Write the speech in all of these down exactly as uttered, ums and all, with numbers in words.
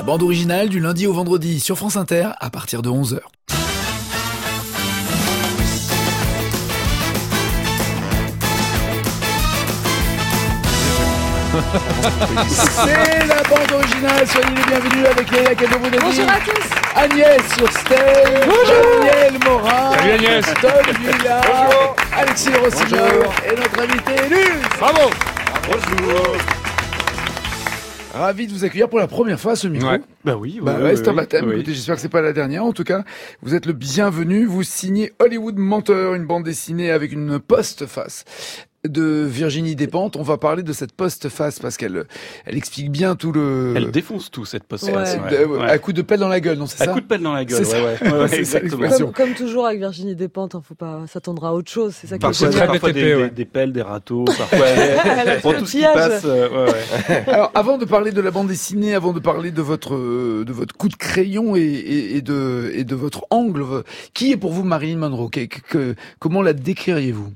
bande originale du lundi au vendredi sur France Inter à partir de onze heures. C'est la bande originale, soyez les bienvenus avec Léa Cadot-Boudadi. Bonjour à tous. Agnès sur stage, Daniel Morin, Salut Agnès. Tom Villa, Alexis Rossignol et notre invité Luz. Bravo. Bonjour. Ravi de vous accueillir pour la première fois à ce micro. Ouais. Bah oui, bah ouais, ouais, ouais, c'est un baptême. oui. Écoutez, j'espère que c'est pas la dernière. En tout cas, vous êtes le bienvenu. Vous signez Hollywood Menteur, une bande dessinée avec une postface de Virginie Despentes. On va parler de cette postface parce qu'elle elle explique bien tout le... Elle défonce tout, cette postface. Ouais. Ouais. Ouais. À coup de pelle dans la gueule, non, c'est ça? À coup de pelle dans la gueule, c'est ouais, ouais. ouais, ouais, c'est exactement. Comme, comme toujours avec Virginie Despentes, hein, faut pas s'attendre à autre chose. C'est ça qui parfois, est parfois, parfois des, ouais. des, des pelles, des râteaux, parfois pour tout ce qui passe. Euh, ouais, ouais. Alors, avant de parler de la bande dessinée, avant de parler de votre de votre coup de crayon et, et, et de et de votre angle, qui est pour vous Marilyn Monroe? que, que, Comment la décririez-vous?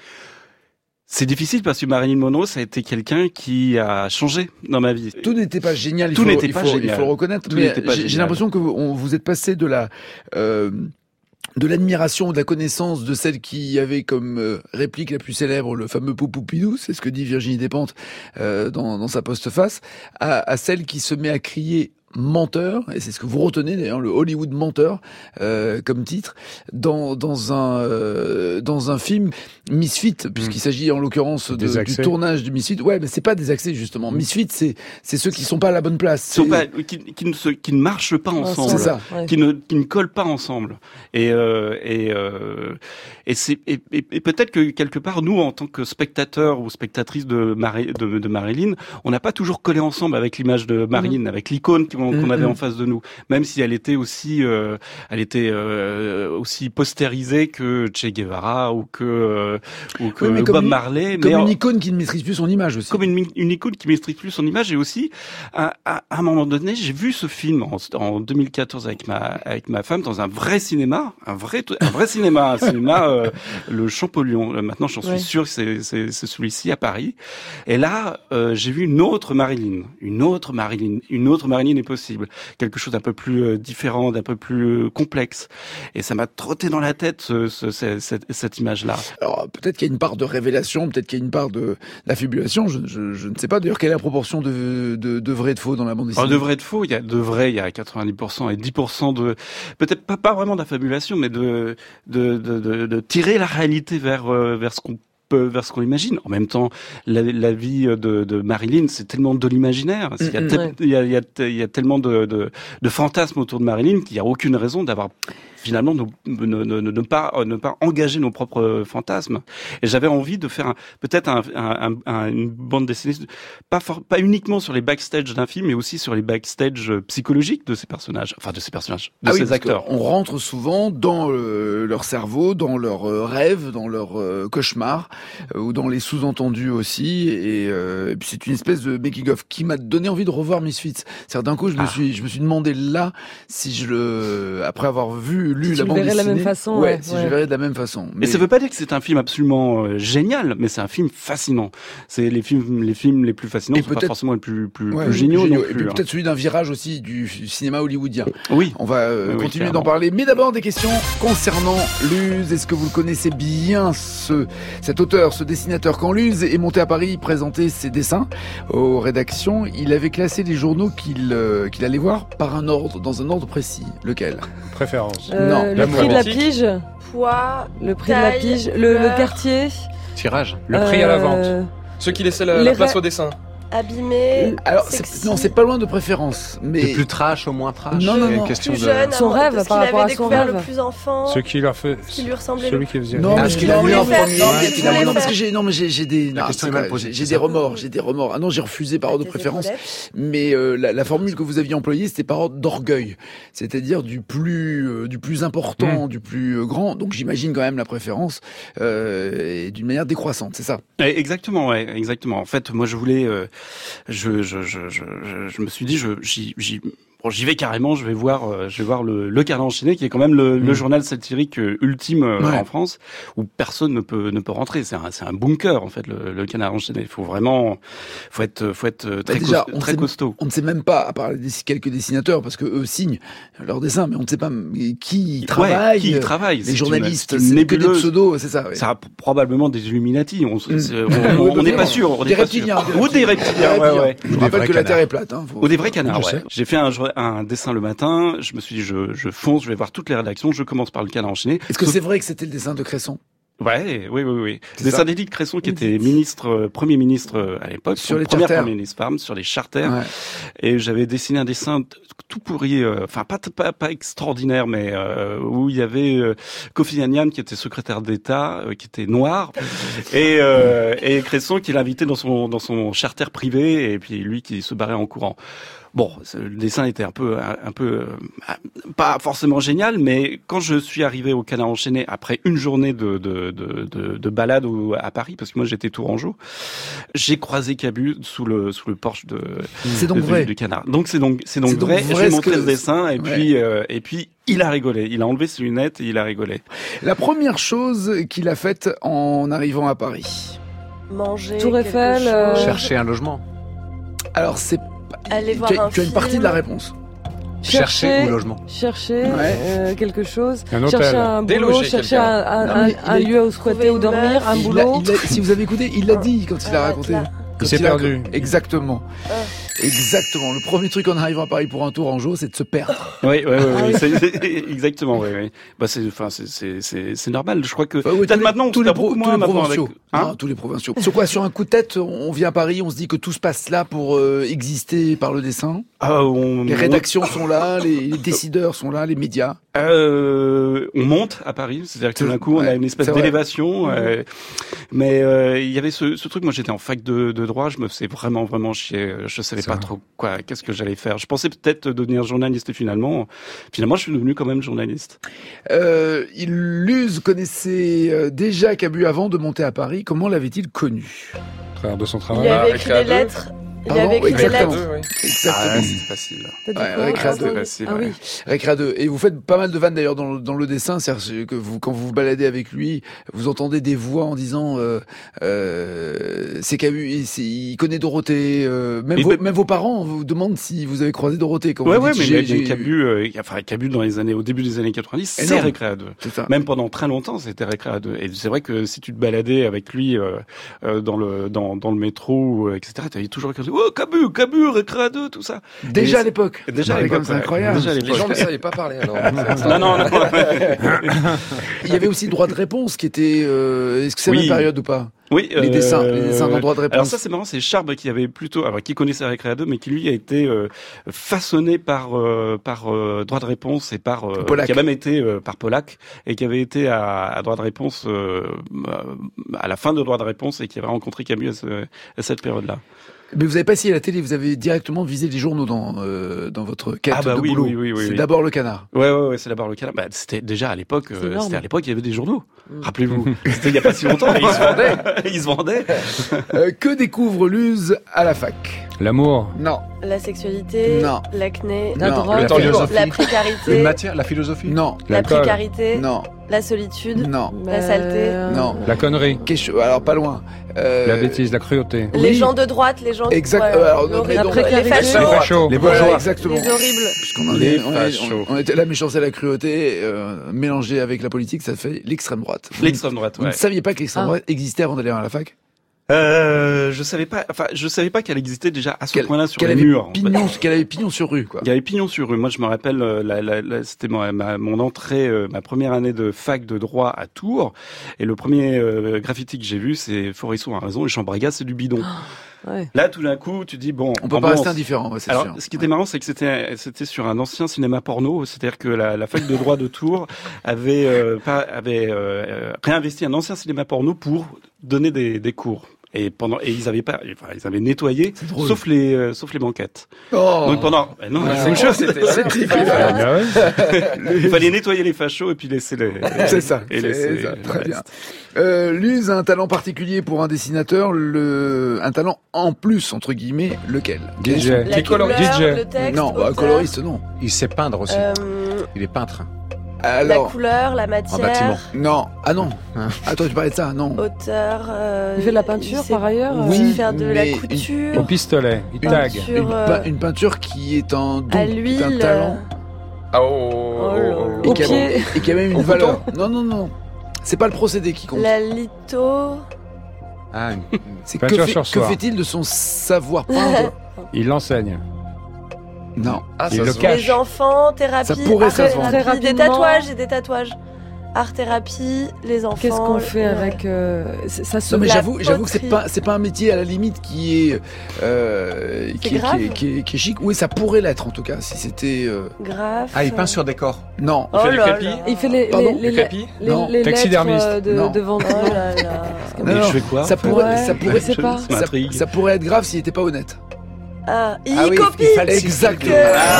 C'est difficile parce que Marilyn Monroe, ça a été quelqu'un qui a changé dans ma vie. Tout n'était pas génial. Il Tout faut, n'était il pas faut, génial. Il faut le reconnaître. Tout mais pas j'ai, j'ai l'impression que vous, on, vous êtes passé de la euh, de l'admiration, de la connaissance de celle qui avait comme euh, réplique la plus célèbre le fameux Poupoupidou, c'est ce que dit Virginie Despentes euh, dans, dans sa postface, à, à celle qui se met à crier menteur, et c'est ce que vous retenez d'ailleurs, le Hollywood Menteur euh, comme titre, dans dans un euh, dans un film Misfit, puisqu'il mmh. s'agit en l'occurrence de, du tournage du Misfit. Ouais, mais c'est pas des accès justement. Mmh. Misfit, c'est c'est ceux qui sont pas à la bonne place. Sont pas, qui, qui ne se, qui ne marchent pas ensemble. C'est ça. Ouais. Qui ne qui ne collent pas ensemble. Et euh, et euh, et c'est et, et, et peut-être que quelque part nous en tant que spectateurs ou spectatrices de Mari, de, de Marilyn, on n'a pas toujours collé ensemble avec l'image de Marilyn, mmh. avec l'icône qu'on, qu'on mmh. avait en face de nous, même si elle était aussi euh, elle était euh, aussi postérisée que Che Guevara ou que euh, ou que oui, Bob une, Marley, comme mais une icône qui ne maîtrise plus son image aussi. Comme une, une icône qui maîtrise plus son image, et aussi à, à, à un moment donné, j'ai vu ce film en, en deux mille quatorze avec ma avec ma femme dans un vrai cinéma, un vrai un vrai cinéma, un cinéma euh, le Champollion. Maintenant, j'en suis ouais. sûr que c'est, c'est c'est celui-ci à Paris. Et là, euh, j'ai vu une autre Marilyn, une autre Marilyn, une autre Marilyn est possible, quelque chose d'un peu plus euh, différent, d'un peu plus euh, complexe. Et ça m'a trotté dans la tête ce, ce, ce, cette, cette image-là. Alors peut-être qu'il y a une part de révélation, peut-être qu'il y a une part de d'affibulation. Je, je, je ne sais pas d'ailleurs quelle est la proportion de, de, de vrai et de faux dans la bande dessinée. Alors, de vrai et de faux, il y a de vrai, il y a quatre-vingt-dix pour cent et dix pour cent de, peut-être pas, pas vraiment d'affabulation, mais de, de, de, de, de tirer la réalité vers, euh, vers ce qu'on vers ce qu'on imagine. En même temps, la, la vie de, de Marilyn, c'est tellement de l'imaginaire. Il y a, te, ouais. il y a, il y a, il y a tellement de, de, de fantasmes autour de Marilyn qu'il n'y a aucune raison d'avoir finalement ne, ne, ne, ne pas ne pas engager nos propres fantasmes. Et j'avais envie de faire un, peut-être un, un, un, une bande dessinée pas for, pas uniquement sur les backstage d'un film, mais aussi sur les backstage psychologiques de ces personnages, enfin de ces personnages, de ah ces oui, acteurs. On rentre souvent dans euh, leur cerveau, dans leurs euh, rêves, dans leurs euh, cauchemars, euh, ou dans les sous-entendus aussi. Et, euh, et puis c'est une espèce de making of qui m'a donné envie de revoir Misfits. C'est-à-dire d'un coup, je me ah. suis je me suis demandé là si je le après avoir vu lu si la tu bande le verrais dessinée, de la même façon, ouais, ouais, si ouais. je verrais de la même façon. Mais... Et ça veut pas dire que c'est un film absolument euh, génial, mais c'est un film fascinant. C'est les films, les films les plus fascinants, et sont pas forcément les plus plus, ouais, plus géniaux non plus. Et puis hein. peut-être celui d'un virage aussi du cinéma hollywoodien. Oui. On va euh, oui, continuer oui, d'en parler, mais d'abord des questions concernant Luz. Est-ce que vous le connaissez bien, ce cet auteur, ce dessinateur? Quand Luz est monté à Paris présenter ses dessins aux rédactions, il avait classé les journaux qu'il euh, qu'il allait voir par un ordre, dans un ordre précis. Lequel? Préférence. Euh, non. Le la prix de la pige. Poids. Le prix taille, de la pige. Le, le quartier. Tirage. Le prix euh... à la vente. Ceux qui laissaient la, la place au dessin. Abîmé. Alors, c'est, non, c'est pas loin de préférence. Mais... Le plus trash au moins trash. Non, non, non. Une question plus de... jeune, son rêve, parce par qu'il rapport avait à son découvert rêve. le plus enfant. Ce qui leur fait. Qui lui ressemblait. Celui qui faisait. Non, ah, parce ce qu'il a voulu en faire, premier. non, Non, non, parce que j'ai, non, mais j'ai, j'ai des, la non, question est mal posée. J'ai, j'ai des remords, j'ai des remords. Ah non, j'ai refusé par ordre de préférence. Mais euh, la, la formule que vous aviez employée, c'était par ordre d'orgueil, c'est-à-dire du plus, euh, du plus important, mmh. du plus euh, grand. Donc j'imagine quand même la préférence euh, et d'une manière décroissante, c'est ça. Exactement, ouais, exactement. En fait, moi, je voulais, euh, je, je, je, je, je me suis dit, je, j'y, j'y Bon, j'y vais carrément, je vais voir, euh, je vais voir le, le Canard enchaîné, qui est quand même le, mmh. le journal satirique euh, ultime euh, ouais. en France, où personne ne peut ne peut rentrer. C'est un c'est un bunker en fait, le, le Canard enchaîné. Il faut vraiment, faut être faut être très, bah déjà, costaud, très sait, costaud. On ne sait même pas, à part les, quelques dessinateurs, parce que eux signent leurs dessins, mais on ne sait pas qui travaille. Ouais, qui y travaille. Les journalistes, une, c'est que des pseudos, c'est ça. Ouais. Ça a probablement des Illuminati. On on n'est pas sûr. On des reptiliens. Ou des reptiliens. Je rappelle que la Terre est plate. Ou des vrais canards. J'ai fait un un dessin le matin, je me suis dit je, je fonce, je vais voir toutes les rédactions, je commence par le Canard enchaîné. Est-ce que Sauf... c'est vrai que c'était le dessin de Cresson ? Ouais, oui, oui, oui. C'est dessin d'Édith Cresson qui était ministre, euh, premier ministre euh, à l'époque, sur les première charters. Premier ministre Farm, sur les charters. Ouais. Et j'avais dessiné un dessin tout pourri, enfin euh, pas, pas pas extraordinaire, mais euh, où il y avait euh, Kofi Annan qui était secrétaire d'État, euh, qui était noir, et euh, et Cresson qui l'invitait dans son dans son charter privé, et puis lui qui se barrait en courant. Bon, le dessin était un peu, un, un peu, euh, pas forcément génial, mais quand je suis arrivé au Canard enchaîné après une journée de de de de, de balade au, à Paris, parce que moi j'étais tourangeau, j'ai croisé Cabu sous le sous le porche de, c'est donc de, vrai. du Canard. Donc c'est donc c'est donc, c'est donc vrai. vrai. J'ai montré que... ce dessin et ouais. puis euh, et puis il a rigolé. Il a enlevé ses lunettes et il a rigolé. La première chose qu'il a faite en arrivant à Paris. Manger. Tour Eiffel. Euh... Chercher un logement. Alors c'est Aller voir tu as, un tu as une film. partie de la réponse. Chercher, chercher ou logement. Chercher ouais. euh, quelque chose. Un hôtel. Chercher un boulot, Déloger chercher un, un, non, un, un lieu où squatter ou dormir, un il boulot. A, il a, si vous avez écouté, il l'a dit quand il a raconté. Il s'est perdu. A... Exactement. Ah. Exactement. Le premier truc en arrivant à Paris pour un tourangeau, c'est de se perdre. Oui, oui, oui, oui. C'est, c'est, exactement, oui, oui. Bah, c'est, enfin, c'est, c'est, c'est, c'est normal. Je crois que, enfin, oui, peut-être maintenant, tous les, beaucoup tous moins les provinciaux. Avec... Hein non, tous les provinciaux. Sur quoi? Sur un coup de tête, on vient à Paris, on se dit que tout se passe là pour euh, exister par le dessin. Ah, on... Les rédactions sont là, les, les décideurs sont là, les médias. Euh, on monte à Paris, c'est-à-dire que tout d'un coup, on ouais, a une espèce d'élévation. Mmh. Euh, mais euh, il y avait ce, ce truc. Moi, j'étais en fac de, de droit. Je me faisais vraiment, vraiment chier. Je savais pas trop quoi, qu'est-ce que j'allais faire. Je pensais peut-être devenir journaliste. Et finalement, finalement, je suis devenu quand même journaliste. Euh, Luz connaissait déjà Cabu avant de monter à Paris. Comment l'avait-il connu? À travers de son travail. Il avait écrit des lettres. Il Pardon, avait écrit des lettres. Deux, oui. Exactement. Ah, c'est facile. Ouais, Récréa deux. Facile, ah, ouais. oui. Récréa deux. Et vous faites pas mal de vannes d'ailleurs dans le, dans le dessin, c'est-à-dire que vous, quand vous vous baladez avec lui, vous entendez des voix en disant euh, euh, c'est Cabu, il connaît Dorothée. Euh, même, vos, même vos parents vous demandent si vous avez croisé Dorothée. Quand ouais, vous ouais, dites, mais, j'ai, mais Cabu, euh, enfin Cabu dans les années, au début des années quatre-vingt-dix, c'est Récréa deux. C'est ça. Même pendant très longtemps, c'était Récréa deux. Et c'est vrai que si tu te baladais avec lui euh, euh, dans le dans dans le métro, euh, et cetera, t'avais toujours quelqu'un oh Cabu, Cabu, Récréa deux, tout ça. Déjà et à l'époque. Déjà à l'époque, c'est incroyable. Déjà les gens ne savaient pas parler alors. non, non, non. Il y avait aussi le droit de réponse qui était. Euh, est-ce que c'est oui. la même période ou pas? Oui, les euh, dessins, les dessins dans le droit de réponse. Alors ça c'est marrant, c'est Charb qui avait plutôt, alors qui connaissait Récréa deux, mais qui lui a été euh, façonné par euh, par euh, droit de réponse et par euh, qui a même été euh, par Pollack et qui avait été à, à droit de réponse euh, à la fin de droit de réponse et qui avait rencontré Camus à, ce, à cette période-là. Mais vous avez pas essayé la télé, vous avez directement visé les journaux dans euh, dans votre quête ah bah de oui, boulot. Oui, oui, oui, c'est oui. d'abord le Canard. Ouais, ouais, ouais, c'est d'abord le Canard. Bah, c'était déjà à l'époque. Euh, c'était à l'époque, il y avait des journaux. Mmh. Rappelez-vous, c'était il y a pas si longtemps. Et ils se vendaient. Ils se vendaient. euh, que découvre Luz à la fac? L'amour. Non. La sexualité. Non. L'acné. La non. drogue. La philosophie. La précarité. Une matière, la philosophie. Non. La L'alcool. précarité. Non. La solitude. Non. La saleté. Non. La connerie. Question... Alors pas loin. Euh... La bêtise, la cruauté. Les oui. gens de droite, les gens. Exact. Ouais, Euh, alors, l'horrible. la précarité. Les fachos. Les fachos. Les Voilà, bourgeois. exactement. Les horribles. Puisqu'on en Les est, on, est, fachos. on, on était la méchanceté et la cruauté euh, mélangée avec la politique, ça fait l'extrême droite. L'extrême droite. Vous Ouais. ne saviez pas que l'extrême Ah. droite existait avant d'aller à la fac? Euh, je savais pas. Enfin, je savais pas qu'elle existait déjà à ce Qu'elle- point-là sur Qu'elle les avait murs. en fait. pignon, qu'elle avait pignon sur rue, quoi. Il y avait pignon sur rue. Moi, je me rappelle, euh, la, la, la, c'était ma, ma, mon entrée, euh, ma première année de fac de droit à Tours. Et le premier euh, graffiti que j'ai vu, c'est Forisson a raison, les Chambragas, c'est du bidon. Ouais. Là, tout d'un coup, tu dis bon. On peut pas ambiance. rester indifférent, ouais, c'est Alors, sûr. ce qui était marrant, c'est que c'était c'était sur un ancien cinéma porno, c'est-à-dire que la, la fac de droit de Tours avait euh, pas avait euh, réinvesti un ancien cinéma porno pour donner des, des cours. Et pendant et ils avaient pas, enfin, ils avaient nettoyé, drôle. sauf les euh, sauf les banquettes. Oh. Donc pendant, ben non, Ah, c'est c'est chaud, c'était c'est il fallait Ah, faire. bah ouais. il fallait nettoyer les fachos et puis laisser les. C'est ça, Et c'est laisser ça, le très reste. bien. Euh, Luz a un talent particulier pour un dessinateur, le, un talent en plus, entre guillemets, lequel? D J. La Qui couleur, colore- D J. le texte, Non, bah, auteur, coloriste, non. Il sait peindre aussi. euh, Il est peintre. la Alors, couleur, la En bâtiment. matière, non, ah non. Hein. Attends, tu parlais de ça, non. auteur. euh, Il fait de la peinture il sait par ailleurs. euh, Oui, faire de mais la une- couture, Au pistolet, il Une- tag. peinture, Une, euh, pein- une peinture qui est un don, à qui est l'huile, un talent, Oh, Oh là là. et Au qui, a, pied. et qui a même Au une valeur. Non, non, non. C'est pas le procédé qui compte. la litho, Ah, une- C'est que, Peinture fait- sur que soie. fait-il de son savoir peindre? Il l'enseigne. Non. ah, Il ça le se cache. les enfants, thérapie, Ça pourrait art se voir. thérapie, Très des rapidement. tatouages et des tatouages. Art thérapie, les enfants. Qu'est-ce qu'on fait euh, avec euh, c'est- ça se Non mais La j'avoue, j'avoue que c'est poterie. pas, c'est pas un métier à la limite qui est, euh, qui, est- grave. qui, est, qui, est, qui est chic. Oui, ça pourrait l'être en tout cas si c'était. Euh... Graphe. Ah, il peint sur décor. Non. Oh fait des là crépis là. Il fait les Pardon, les, les, Les crépis les, Non. les lettres Taxidermiste. euh, de, Non. de vente. Oh là là. Non, Mais non, je fais quoi ça en fait pourrait, Ouais, ça pourrait, je sais pas. Ça ça, m'intrigue. ça pourrait être grave s'il était pas honnête. Ah, il Ah oui, copie. il falsifie. Exactement.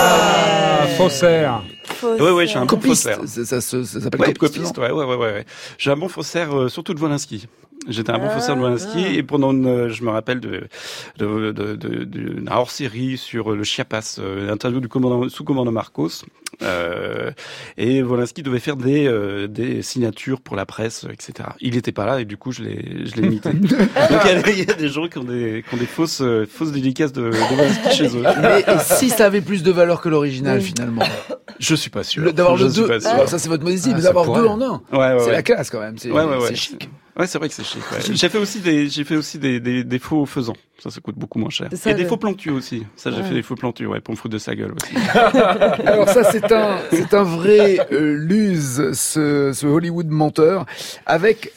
Ah, faussaire. Faussaire. Ouais, ouais, j'ai un bon Copiste, faussaire. ça, ça, se- ça s'appelle Ouais, copiste. copiste, non ouais, ouais, ouais, ouais. ouais. J'ai un bon faussaire, euh, surtout de Wolinski. J'étais un bon Ah, faussaire de Wolinski ah. et pendant une, euh, je me rappelle de, de, de, de, d'une hors-série sur le Chiapas, euh, l'interview du commandant, sous-commandant Marcos, euh, et Wolinski devait faire des, euh, des signatures pour la presse, et cetera. Il était pas là et du coup je l'ai, je l'ai imité. Donc il y, a, il y a des gens qui ont des, qui ont des fausses, euh, fausses dédicaces de, de Wolinski chez eux. Mais et si ça avait plus de valeur que l'original Oui. finalement, Je suis pas sûr. Le- d'avoir je le suis deux, pas sûr. alors ça c'est votre modestie, Ah, mais ça d'avoir pourrait. deux en un, Ouais, ouais, c'est ouais. la classe quand même. C'est Ouais, ouais, ouais. c'est chic. Ouais, c'est vrai que c'est chic. Ouais. J'ai fait aussi des, j'ai fait aussi des, des, des faux faisans. Ça, ça coûte beaucoup moins cher. C'est ça, Et des le- faux plantueux aussi. Ça, j'ai Ouais. fait des faux plantueux, ouais, pour me foutre de sa gueule aussi. Alors ça c'est un c'est un vrai euh, luse ce, ce Hollywood menteur avec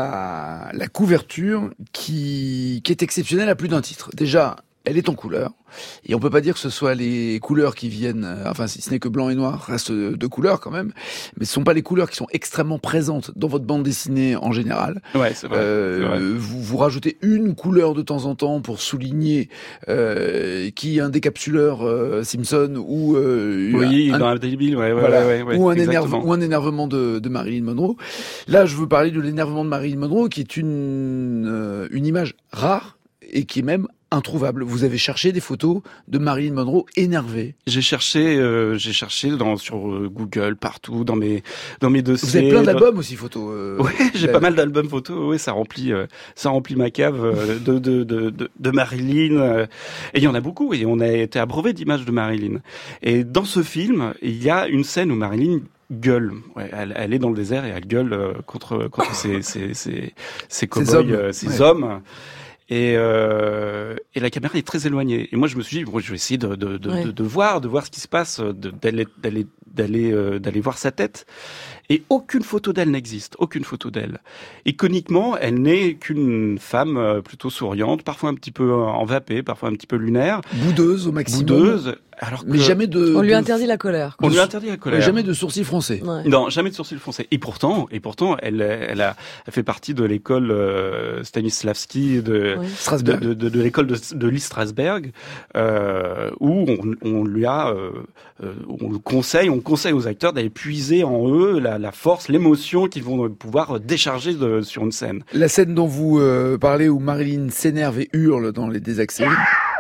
la la couverture qui qui est exceptionnelle à plus d'un titre. Déjà, elle est en couleur et on peut pas dire que ce soit les couleurs qui viennent, euh, enfin si ce n'est que blanc et noir reste deux couleurs quand même, mais ce sont pas les couleurs qui sont extrêmement présentes dans votre bande dessinée en général. Ouais, c'est vrai. Euh, c'est vrai. vous, vous rajoutez une couleur de temps en temps pour souligner euh, qui est un décapsuleur euh, Simpson ou euh, Oui, un, dans la Daily Bill, ouais, ouais, voilà, ouais, ouais, ouais, ou, un exactement. énerve, ou un énervement de, de Marilyn Monroe. Là, je veux parler de l'énervement de Marilyn Monroe, qui est une, euh, une image rare et qui est même introuvable. Vous avez cherché des photos de Marilyn Monroe énervée. J'ai cherché, euh, j'ai cherché dans, sur euh, Google, partout, dans mes, dans mes dossiers. Vous avez plein dans- d'albums aussi photos. Euh, Ouais, j'ai là- pas mal d'albums photos. Ouais, ça remplit, euh, ça remplit ma cave euh, de, de, de, de, de Marilyn. euh, et il y en a beaucoup. Et on a été abreuvé d'images de Marilyn. Et dans ce film, il y a une scène où Marilyn gueule. Ouais, elle, elle est dans le désert et elle gueule euh, contre contre ses ses ses, ses cow-boys, hommes. euh, ses Ouais. hommes. Et, euh, et la caméra est très éloignée. Et moi, je me suis dit, bon, je vais essayer de, de, de, Ouais. de, de voir, de voir ce qui se passe, de- d'aller, d'aller, d'aller, euh, d'aller voir sa tête. Et aucune photo d'elle n'existe, aucune photo d'elle. Iconiquement, elle n'est qu'une femme euh, plutôt souriante, parfois un petit peu envapée, parfois un petit peu lunaire, Boudeuse au maximum. boudeuse. Alors que Mais jamais de. On lui de- interdit la colère. on lui interdit la Ouais, colère. jamais de sourcils froncés. Ouais. Non, jamais de sourcils foncés. Et pourtant, et pourtant, elle, elle a, elle fait partie de l'école euh, Stanislavski de, Ouais. de, Strasbourg. de, de, de l'école de, de Lee Strasberg, euh, où on, on lui a, euh, euh, on le conseille, on conseille aux acteurs d'aller puiser en eux la, la force, l'émotion qu'ils vont pouvoir décharger de, sur une scène. La scène dont vous euh, parlez où Marilyn s'énerve et hurle dans Les Désaxés.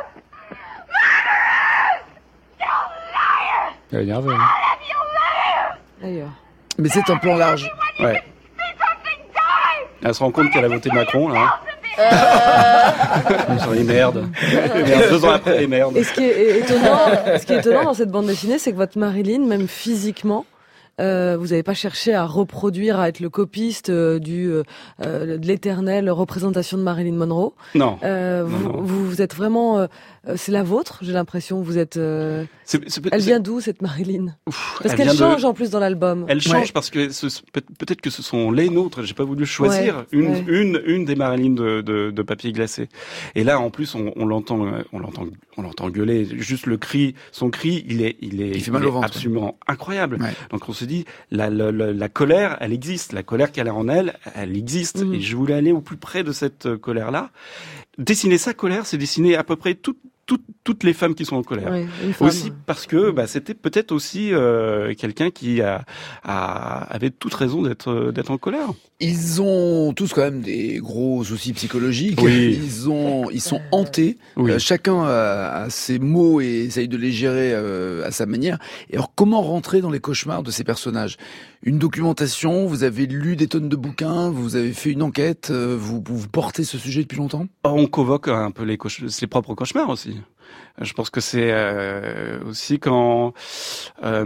Elle est énervée. hein. D'ailleurs. Mais c'est un plan large. Ouais. Elle se rend compte qu'elle a voté Macron, là. Sur les merdes. Merde, deux ans après, les merdes. Et ce qui est étonnant, ce qui est étonnant dans cette bande dessinée, c'est que votre Marilyn, même physiquement, euh, vous n'avez pas cherché à reproduire, à être le copiste euh, du euh, euh, de l'éternelle représentation de Marilyn Monroe. Non. Euh, Non, vous, non. vous, vous êtes vraiment, euh, euh, c'est la vôtre. J'ai l'impression. Vous êtes. euh, C'est- c'est- Elle c'est- vient d'où cette Marilyn? Ouf, Parce elle qu'elle vient de- change en plus dans l'album. Elle change Ouais. parce que ce- peut- peut-être que ce sont les nôtres. J'ai pas voulu choisir Ouais, une, ouais. une, une des Marilyn de, de, de papier glacé. Et là, en plus, on, on l'entend, euh, on l'entend, on l'entend gueuler. Juste le cri, son cri, il est, il est, Il fait mal est au ventre. absolument incroyable. Ouais. Donc on se dis, la, la, la, la colère, elle existe. La colère qu'elle a en elle, elle existe. Mmh. Et je voulais aller au plus près de cette colère-là. Dessiner sa colère, c'est dessiner à peu près toute Toutes, toutes les femmes qui sont en colère. Oui, aussi parce que bah, c'était peut-être aussi euh, quelqu'un qui a, a, avait toute raison d'être, d'être en colère. Ils ont tous quand même des gros soucis psychologiques. Oui. Ils ont, ils sont hantés. Oui. Euh, chacun a, a ses mots et essaye de les gérer euh, à sa manière. Et alors, comment rentrer dans les cauchemars de ces personnages ? Une documentation, vous avez lu des tonnes de bouquins, vous avez fait une enquête, euh, vous, vous portez ce sujet depuis longtemps ? On convoque un peu les cauch- ses propres cauchemars aussi. Je pense que c'est euh, aussi quand, euh,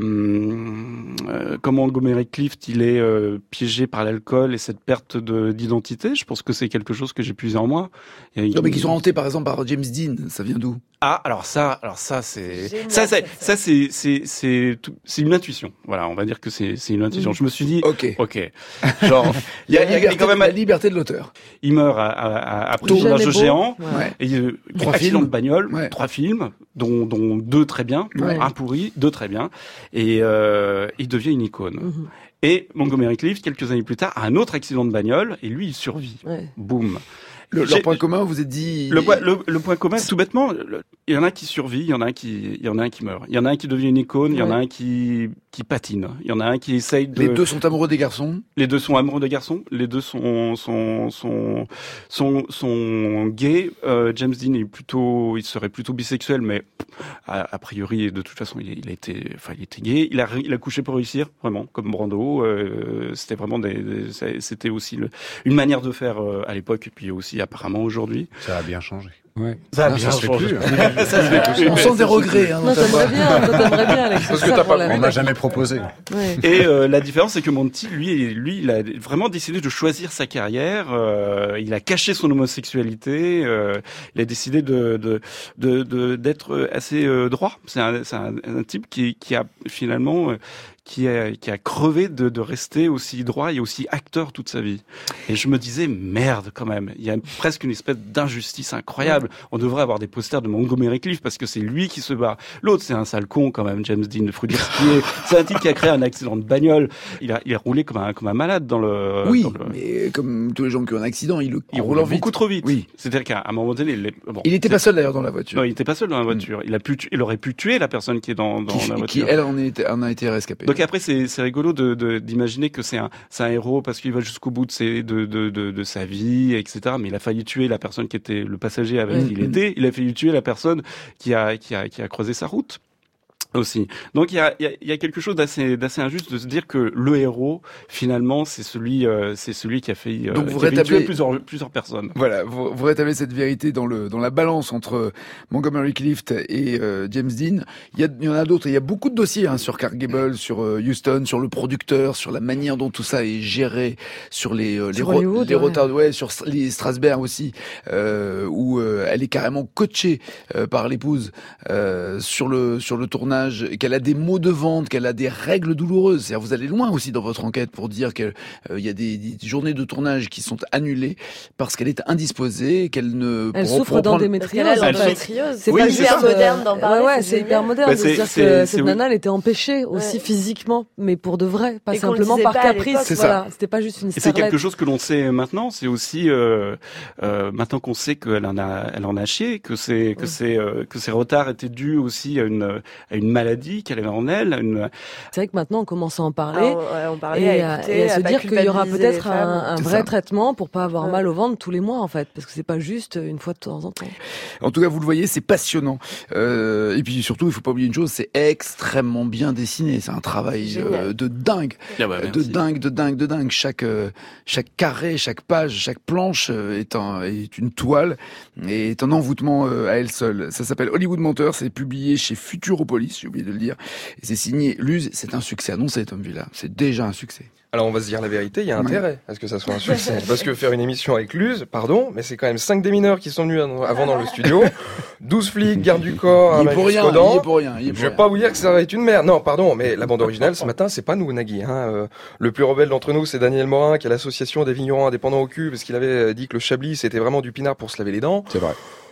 euh, quand Montgomery Clift il est euh, piégé par l'alcool et cette perte de, d'identité. Je pense que c'est quelque chose que j'ai puisé en moi. Et, non, mais qu'ils sont hantés par exemple par James Dean, ça vient d'où ? Ah, alors ça, alors ça c'est Génial, ça, c'est, ça. ça c'est c'est c'est tout- c'est une intuition. Voilà, on va dire que c'est c'est une intuition. Mmh. Je me suis dit, Ok. ok, genre il y a, il y a liberté, quand même la liberté de l'auteur. il meurt à, à, à, après Tout son âge jeune de et beau. géant. Ouais. Ouais. Et euh, Trois accident films. de bagnole, Ouais. trois films, dont, dont deux très bien, Ouais. un pourri, deux très bien, et euh, il devient une icône. Mmh. Et Montgomery Clift, quelques années plus tard, a un autre accident de bagnole, et lui, il survit. Ouais. Boum. Le, J'ai- leur point commun, vous êtes dit... Le point, le, le point commun, tout bêtement, le- il y en a un qui survit, il y en a un qui, il y en a un qui meurt. Il y en a un qui devient une icône, il y en a Ouais. un qui, qui patine. Il y en a un qui essaye de... Les deux sont amoureux des garçons. Les deux sont amoureux de garçons, les deux sont sont sont sont, sont gays. Euh, James Dean est plutôt, il serait plutôt bisexuel, mais a, a priori de toute façon il, il a été, enfin il était gay. Il a il a couché pour réussir, vraiment, comme Brando. Euh, c'était vraiment des, des- c'était aussi le, une manière de faire euh, à l'époque et puis aussi apparemment aujourd'hui. Ça a bien changé. Ouais. Ça a Non, bien ça se fait changé. plus, hein. Ça se fait plus. On sent des regrets. Hein, dans Non, ta t'aimerais voix. bien, toi, t'aimerais bien, Alex. Parce c'est que ça t'as pour pas, la- on m'a jamais proposé. Ouais. Et euh, la différence, c'est que Monty, lui, lui, il a vraiment décidé de choisir sa carrière. Euh, il a caché son homosexualité. Euh, il a décidé de, de, de, de- d'être assez euh, droit. C'est un, c'est un, un type qui, qui a finalement, euh, qui a, qui a crevé de, de rester aussi droit et aussi acteur toute sa vie. Et je me disais, merde, quand même. Il y a presque une espèce d'injustice incroyable. On devrait avoir des posters de Montgomery Clift parce que c'est lui qui se bat. L'autre, c'est un sale con, quand même, James Dean, il faut dire ce qui est. C'est un type qui a créé un accident de bagnole. Il a, il a roulé comme un, comme un malade dans le, Oui, dans le- mais comme tous les gens qui ont un accident, il, il roule roulait en vite. beaucoup trop vite. Oui. C'est-à-dire qu'à un moment donné, il, est- bon, Il n'était c'est- pas seul d'ailleurs dans la voiture. Non, il était pas seul dans la voiture. Il a pu, tu- il aurait pu tuer la personne qui est dans, dans qui, la qui, voiture. elle, en, est, en a été rescapée. Donc après, c'est, c'est rigolo de, de, d'imaginer que c'est un, c'est un héros parce qu'il va jusqu'au bout de, ses, de, de, de, de sa vie, et cetera. Mais il a failli tuer la personne qui était le passager avec Oui. qui il était. Il a failli tuer la personne qui a, qui a, qui a croisé sa route. Aussi. Donc il y a, il y a, il y a quelque chose d'assez, d'assez injuste de se dire que le héros, finalement, c'est celui, euh, c'est celui qui a fait, euh, Donc vous qui a failli rétablez- tuer plusieurs, plusieurs personnes. Voilà, vous, vous rétablissez cette vérité dans le dans la balance entre Montgomery Clift et euh, James Dean. Il y, a, il y en a d'autres. Il y a beaucoup de dossiers hein, sur Clark Gable, sur euh, Houston, sur le producteur, sur la manière dont tout ça est géré, sur les euh, les, Sur ro- Hollywood, les ouais. retards, ouais, sur Str- les Strasberg aussi, euh, où euh, elle est carrément coachée euh, par l'épouse euh, sur le sur le tournage, et qu'elle a des mots de vente, qu'elle a des règles douloureuses. C'est-à-dire, vous allez loin aussi dans votre enquête pour dire qu'il euh, y a des, des journées de tournage qui sont annulées parce qu'elle est indisposée, qu'elle ne Elle pour- souffre pour reprendre- Parce qu'elle a d'endométriose, en fait. l'endométriose. C'est Oui, pas c'est juste ça. moderne d'en euh, parler, Ouais, ouais, c'est c'est génial. hyper moderne Bah, de c'est- dire c'est- que c'est- cette oui. nana, elle était empêchée aussi Ouais. physiquement, mais pour de vrai, pas Et qu'on le simplement disait par pas à caprice. l'époque. C'est ça. Voilà, c'était pas juste une Et c'est starlette. quelque chose que l'on sait maintenant. C'est aussi euh, euh, maintenant qu'on sait qu'elle en a, elle en a chié, que c'est que Ouais. c'est euh, que ses retards étaient dus aussi à une à une maladie qu'elle avait en elle. à Une... C'est vrai que maintenant on commence à en parler. Ah, ouais, on parlait Et à à, écouter, et à se pas dire qu'il y aura culpabiliser peut-être les femmes. un, un C'est vrai ça. traitement pour pas avoir Ouais. mal au ventre tous les mois en fait, parce que c'est pas juste une fois de temps en temps. En tout cas, vous le voyez, c'est passionnant. Euh, et puis surtout, il faut pas oublier une chose, c'est extrêmement bien dessiné. C'est un travail Génial. euh, de dingue, Ah bah, de merci. dingue, de dingue, de dingue. Chaque euh, chaque carré, chaque page, chaque planche euh, est un est une toile et est un envoûtement euh, à elle seule. Ça s'appelle Hollywood Menteur. C'est publié chez Futuropolis, j'ai oublié de le dire. Et c'est signé Luz. C'est un succès annoncé, Tom Villa. C'est déjà un succès. Alors on va se dire la vérité, il y a Ouais. intérêt à ce que ça soit un succès. Parce que faire une émission avec Luz, pardon, mais c'est quand même cinq démineurs qui sont venus avant dans le studio, douze flics, garde du corps, un Il est mec pour rien. jusqu'aux Il dents. est pour rien. il est pour Je vais rien. pas vous dire que ça va être une merde. Non, pardon, mais la bande originale ce matin, c'est pas nous, Nagui. Hein. Euh, le plus rebelle d'entre nous, c'est Daniel Morin, qui est l'association des vignerons indépendants au cul, parce qu'il avait dit que le Chablis, c'était vraiment du pinard pour se laver les dents. C'est vrai.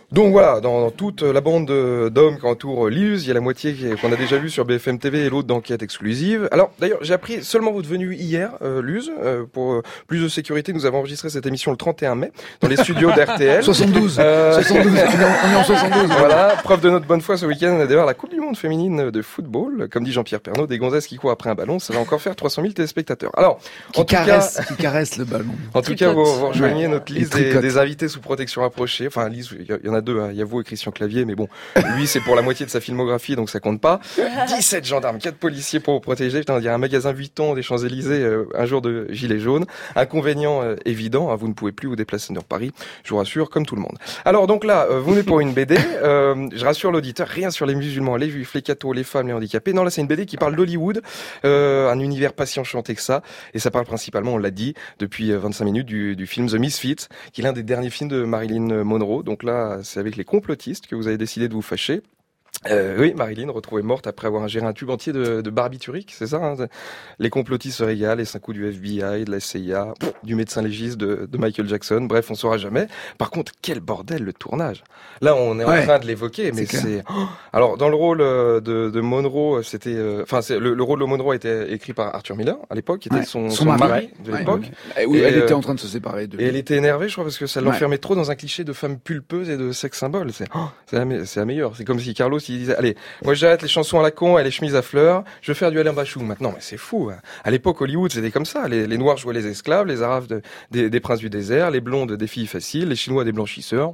Donc voilà, dans, dans toute la bande de- d'hommes qui entourent Luz, il y a la moitié qui est- qu'on a déjà vu sur B F M T V et l'autre d'enquête exclusive. Alors d'ailleurs, j'ai appris seulement votre venue hier, euh, Luz. Euh, pour euh, plus de sécurité, nous avons enregistré cette émission le trente et un mai dans les studios d'R T L. soixante-douze. Euh, soixante-douze. On est en, on est en soixante-douze. Voilà, preuve de notre bonne foi ce week-end, on a d'ailleurs la Coupe du Monde féminine de football. Comme dit Jean-Pierre Pernaut, des gonzesses qui courent après un ballon, ça va encore faire trois cent mille téléspectateurs. Alors, Qui en tout cas, caresse, qui caresse le ballon. en tout cas, vous, vous rejoignez Ouais. notre Et liste des, tricote. des invités sous protection rapprochée. Enfin, liste, il y, il y en a deux, hein. Il y a vous et Christian Clavier, mais bon, lui, c'est pour la moitié de sa filmographie, donc ça compte pas. dix-sept gendarmes, quatre policiers pour vous protéger. Putain, il y a un magasin Vuitton des Champs-Élysées, euh, un jour de gilet jaune. Inconvénient euh, évident, hein, vous ne pouvez plus vous déplacer dans Paris, je vous rassure, comme tout le monde. Alors donc là, euh, vous venez pour une B D. Euh, je rassure l'auditeur, rien sur les musulmans, les juifs, les cathos, les femmes, les handicapés. Non, là, c'est une B D qui parle d'Hollywood, euh, un univers pas si enchanté que ça. Et ça parle principalement, on l'a dit, depuis vingt-cinq minutes, du, du film The Misfits, qui est l'un des derniers films de Marilyn Monroe. Donc là, c'est avec les complotistes que vous avez décidé de vous fâcher. Euh, oui, Marilyn retrouvée morte après avoir ingéré un tube entier de, de barbiturique, c'est ça, hein. Les complotistes se régalent, les cinq coups du F B I, de la C I A, pff, du médecin légiste de, de Michael Jackson. Bref, on saura jamais. Par contre, quel bordel le tournage. Là, on est Ouais, en train de l'évoquer, mais c'est c'est. Oh, alors, dans le rôle euh, de, de Monroe, c'était, euh, enfin, c'est le, le rôle de Monroe a été écrit par Arthur Miller à l'époque, qui était Ouais. son, Son son mari. mari de Ouais. l'époque. Eh oui, Et, elle euh, était en train de se séparer de lui. Et elle était énervée, je crois, parce que ça Ouais. l'enfermait trop dans un cliché de femme pulpeuse et de sexe symbole. C'est, oh, c'est la, me- c'est la meilleure. C'est comme si Carlos, il disait, allez, moi j'arrête les chansons à la con et les chemises à fleurs, je veux faire du Alain Bachung. Maintenant, mais c'est fou. Hein. À l'époque, Hollywood, c'était comme ça. Les, les Noirs jouaient les esclaves, les Arabes de- des, des princes du désert, les blondes des filles faciles, les Chinois des blanchisseurs.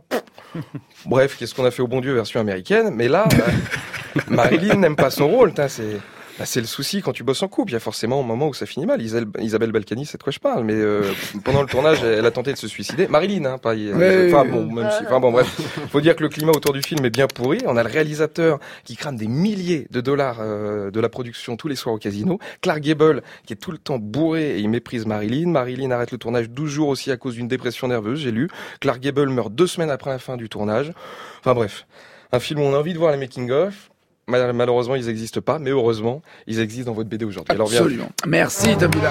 Bref, qu'est-ce qu'on a fait au bon Dieu version américaine. Mais là, euh, Marilyn n'aime pas son rôle. Tain, c'est... Bah, c'est le souci quand tu bosses en couple. Il y a forcément un moment où ça finit mal. Isabelle, Isabelle Balkany, c'est de quoi je parle. Mais euh, pendant le tournage, elle, elle a tenté de se suicider. Marilyn, hein, pas. Ouais, enfin ouais, bon, même si. Enfin bon, bref. Faut dire que le climat autour du film est bien pourri. On a le réalisateur qui crame des milliers de dollars euh, de la production tous les soirs au casino. Clark Gable qui est tout le temps bourré et il méprise Marilyn. Marilyn arrête le tournage douze jours aussi à cause d'une dépression nerveuse. J'ai lu. Clark Gable meurt deux semaines après la fin du tournage. Enfin bref, un film où on a envie de voir les making of. Mal- Malheureusement, ils n'existent pas, mais heureusement, ils existent dans votre B D aujourd'hui. Alors, bien. Absolument. Merci, Tabula.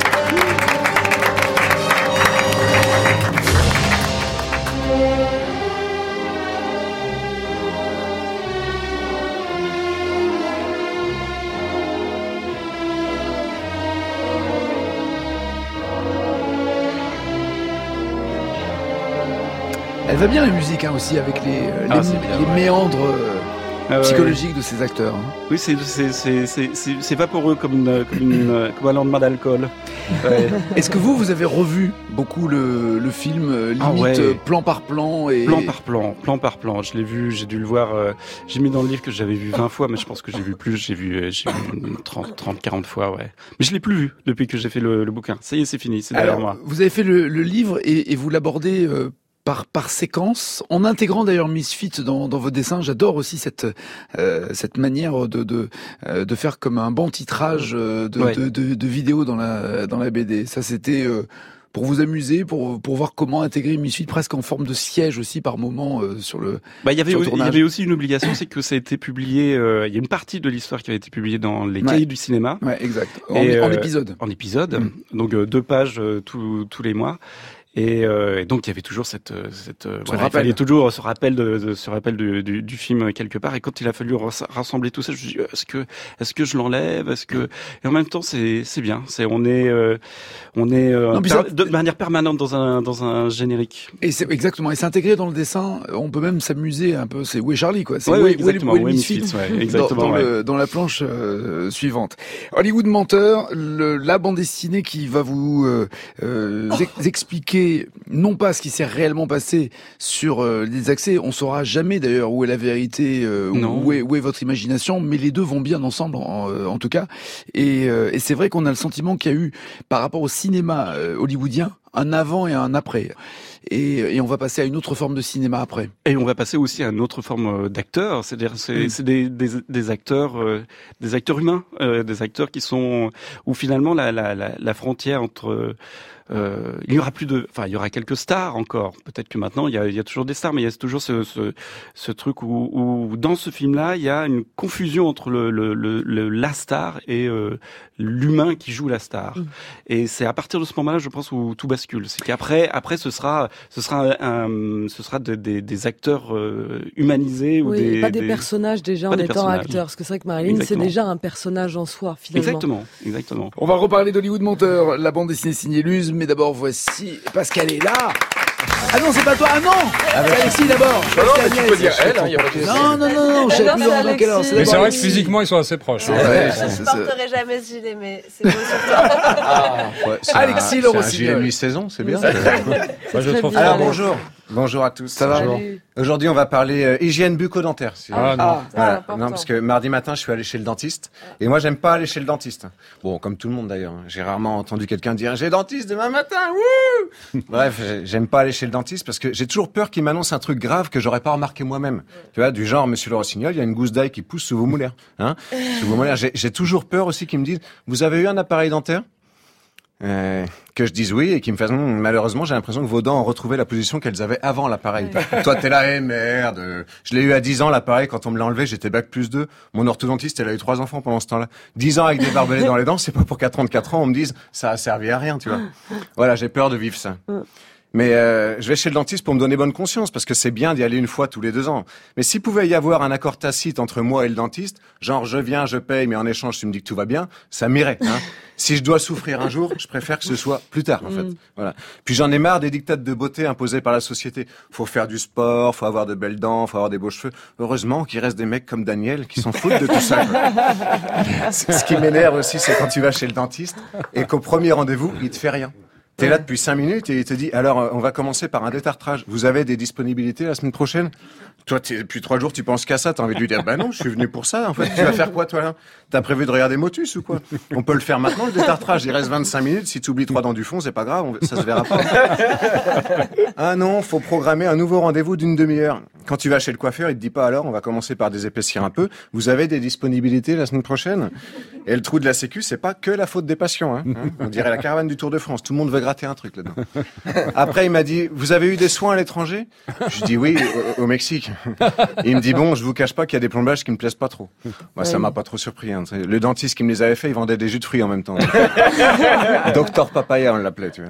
Elle va bien la musique hein, aussi avec les, euh, Ah, les, c'est bien, les ouais. méandres euh, Ah ouais, psychologiques de ces acteurs. hein. Oui, c'est c'est c'est c'est c'est c'est vaporeux comme une comme une comme un lendemain d'alcool. Ouais. Est-ce que vous, vous avez revu beaucoup le, le film, euh, limite Ah ouais. euh, plan par plan et... Plan par plan, plan par plan. Je l'ai vu, j'ai dû le voir. euh, j'ai mis dans le livre que j'avais vu vingt fois, mais je pense que j'ai vu plus. J'ai vu, euh, j'ai vu trente, trente, quarante fois, ouais. Mais je l'ai plus vu depuis que j'ai fait le, le bouquin. Ça y est, c'est fini, c'est derrière Alors, moi. vous avez fait le, le livre et, et vous l'abordez euh, par, par séquence, en intégrant d'ailleurs Misfits dans, dans vos dessins. J'adore aussi cette, euh, cette manière de, de, euh, de faire comme un bon titrage euh, de, Ouais. de, de, de vidéos dans la, dans la B D. Ça, c'était euh, pour vous amuser, pour, pour voir comment intégrer Misfits presque en forme de siège aussi par moment euh, sur le... Bah, il y avait, sur le il y tournage. avait aussi une obligation, c'est que ça a été publié. euh, Il y a une partie de l'histoire qui a été publiée dans les Ouais. cahiers du cinéma. Ouais, exact. En, Et, en euh, épisode. En épisode, Mm. donc euh, deux pages euh, tous tous les mois. Et, euh, et donc il y avait toujours cette euh, cette euh, voilà, il rappel. fallait toujours ce rappel de, de ce rappel du, du, du film quelque part. Et quand il a fallu ras- rassembler tout ça, je me suis dit est-ce que est-ce que je l'enlève, est-ce que et en même temps c'est c'est bien, c'est on est euh, on est euh, Non, puis per- ça- de manière permanente dans un dans un générique. Et c'est exactement. Et c'est intégré dans le dessin. On peut même s'amuser un peu. C'est Où est Charlie, quoi. C'est Ouais, où, ouais, est- où est- exactement, où est le ouais, Misfit Misfits, ouais, dans, exactement, dans, ouais. le- dans la planche euh, suivante. Hollywood Menteur, le, la bande dessinée qui va vous euh, euh, ex- expliquer non pas ce qui s'est réellement passé sur euh, les accès. On saura jamais d'ailleurs où est la vérité, euh, Non. où est où est votre imagination. Mais les deux vont bien ensemble, en, euh, en tout cas. Et, euh, et c'est vrai qu'on a le sentiment qu'il y a eu, par rapport au cinéma euh, hollywoodien, un avant et un après. Et, et on va passer à une autre forme de cinéma après. Et on va passer aussi à une autre forme euh, d'acteurs, c'est-à-dire c'est, Mm. c'est des, des, des acteurs, euh, des acteurs humains, euh, des acteurs qui sont où finalement la, la, la, la frontière entre euh, il y aura plus de, enfin il y aura quelques stars encore. Peut-être que maintenant il y a, il y a toujours des stars, mais il y a toujours ce, ce, ce truc où, où dans ce film-là il y a une confusion entre le, le, le, le la star et euh, l'humain qui joue la star. Mm. Et c'est à partir de ce moment-là, je pense, où tout bascule. C'est qu'après, après, ce sera ce sera un, un ce sera de, des, des acteurs euh, humanisés ou oui, des pas des, des personnages déjà en étant acteurs, parce que c'est vrai que Marilyn Exactement. c'est déjà un personnage en soi finalement. Exactement, exactement. On va reparler d'Hollywood Menteur, la bande dessinée signée Luz, mais d'abord voici Pascal est là. Ah non, c'est pas toi, ah non c'est Alexis d'abord. Non, non, mais Pascal tu peux Agnès. dire elle, hein, y a pas de souci. Non, non, non, non, je sais non, plus c'est dans dans quelle heure. Alexis. Mais c'est vrai que Alexis. physiquement, ils sont assez proches. Ouais, hein. c'est- Je c'est- ne c'est- porterai jamais ce gilet, mais c'est beau sur toi. Ah, ouais, c'est Alexis un- Laurent c'est un gilet Signol. mi-saison, c'est bien. C'est Moi, je très trouve bien, Alors Alex. bonjour, bonjour à tous. Ça va Salut. Aujourd'hui, on va parler euh, hygiène bucco-dentaire. si- Ah, non. Ah, Voilà. important. Non, parce que mardi matin, je suis allé chez le dentiste. Et moi, j'aime pas aller chez le dentiste. Bon, comme tout le monde d'ailleurs. J'ai rarement entendu quelqu'un dire « J'ai dentiste demain matin, wouh !» Bref, j'ai- j'aime pas aller chez le dentiste parce que j'ai toujours peur qu'il m'annonce un truc grave que j'aurais pas remarqué moi-même. Tu vois, du genre, Monsieur le Rossignol, il y a une gousse d'ail qui pousse sous vos molaires. Hein Sous vos molaires. J'ai j'ai toujours peur aussi qu'ils me disent « Vous avez eu un appareil dentaire ?» Euh, que je dise oui et qu'ils me fassent Hum, malheureusement j'ai l'impression que vos dents ont retrouvé la position qu'elles avaient avant l'appareil. Toi t'es là, eh merde, euh, je l'ai eu à dix ans l'appareil, quand on me l'a enlevé j'étais bac plus deux. Mon orthodontiste elle a eu trois enfants pendant ce temps-là. dix ans avec des barbelés dans les dents, c'est pas pour qu'à trente-quatre ans on me dise ça a servi à rien, tu vois. Voilà, j'ai peur de vivre ça. Mais euh, je vais chez le dentiste pour me donner bonne conscience, parce que c'est bien d'y aller une fois tous les deux ans. Mais s'il pouvait y avoir un accord tacite entre moi et le dentiste, genre je viens, je paye, mais en échange tu me dis que tout va bien, ça m'irait. Hein. Si je dois souffrir un jour, je préfère que ce soit plus tard, en fait. Mm. Voilà. Puis j'en ai marre des dictats de beauté imposés par la société. Faut faire du sport, faut avoir de belles dents, faut avoir des beaux cheveux. Heureusement qu'il reste des mecs comme Daniel qui s'en foutent de tout ça. Quoi. Ce qui m'énerve aussi, c'est quand tu vas chez le dentiste et qu'au premier rendez-vous, il te fait rien. T'es là depuis cinq minutes et il te dit, alors, euh, on va commencer par un détartrage. Vous avez des disponibilités la semaine prochaine? Toi, t'es- depuis trois jours, tu penses qu'à ça. T'as envie de lui dire, bah non, je suis venu pour ça. En fait, tu vas faire quoi, toi, là? T'as prévu de regarder Motus ou quoi? On peut le faire maintenant, le détartrage. Il reste vingt-cinq minutes. Si tu oublies trois dents du fond, c'est pas grave. on- Ça se verra pas. Ah non, faut programmer un nouveau rendez-vous d'une demi-heure. Quand tu vas chez le coiffeur, il te dit pas, alors, on va commencer par désépaissir un peu. Vous avez des disponibilités la semaine prochaine? Et le trou de la sécu, c'est pas que la faute des patients, hein. Hein, on dirait la caravane du Tour de France. Tout le monde veut gratter un truc là-dedans. Après, il m'a dit, vous avez eu des soins à l'étranger? Je dis oui, au, au Mexique. Et il me dit, bon, je vous cache pas qu'il y a des plombages qui me plaisent pas trop. Moi, ça Ouais. m'a pas trop surpris, hein. Tu sais, le dentiste qui me les avait fait, il vendait des jus de fruits en même temps. Docteur Papaya, on l'appelait, tu vois.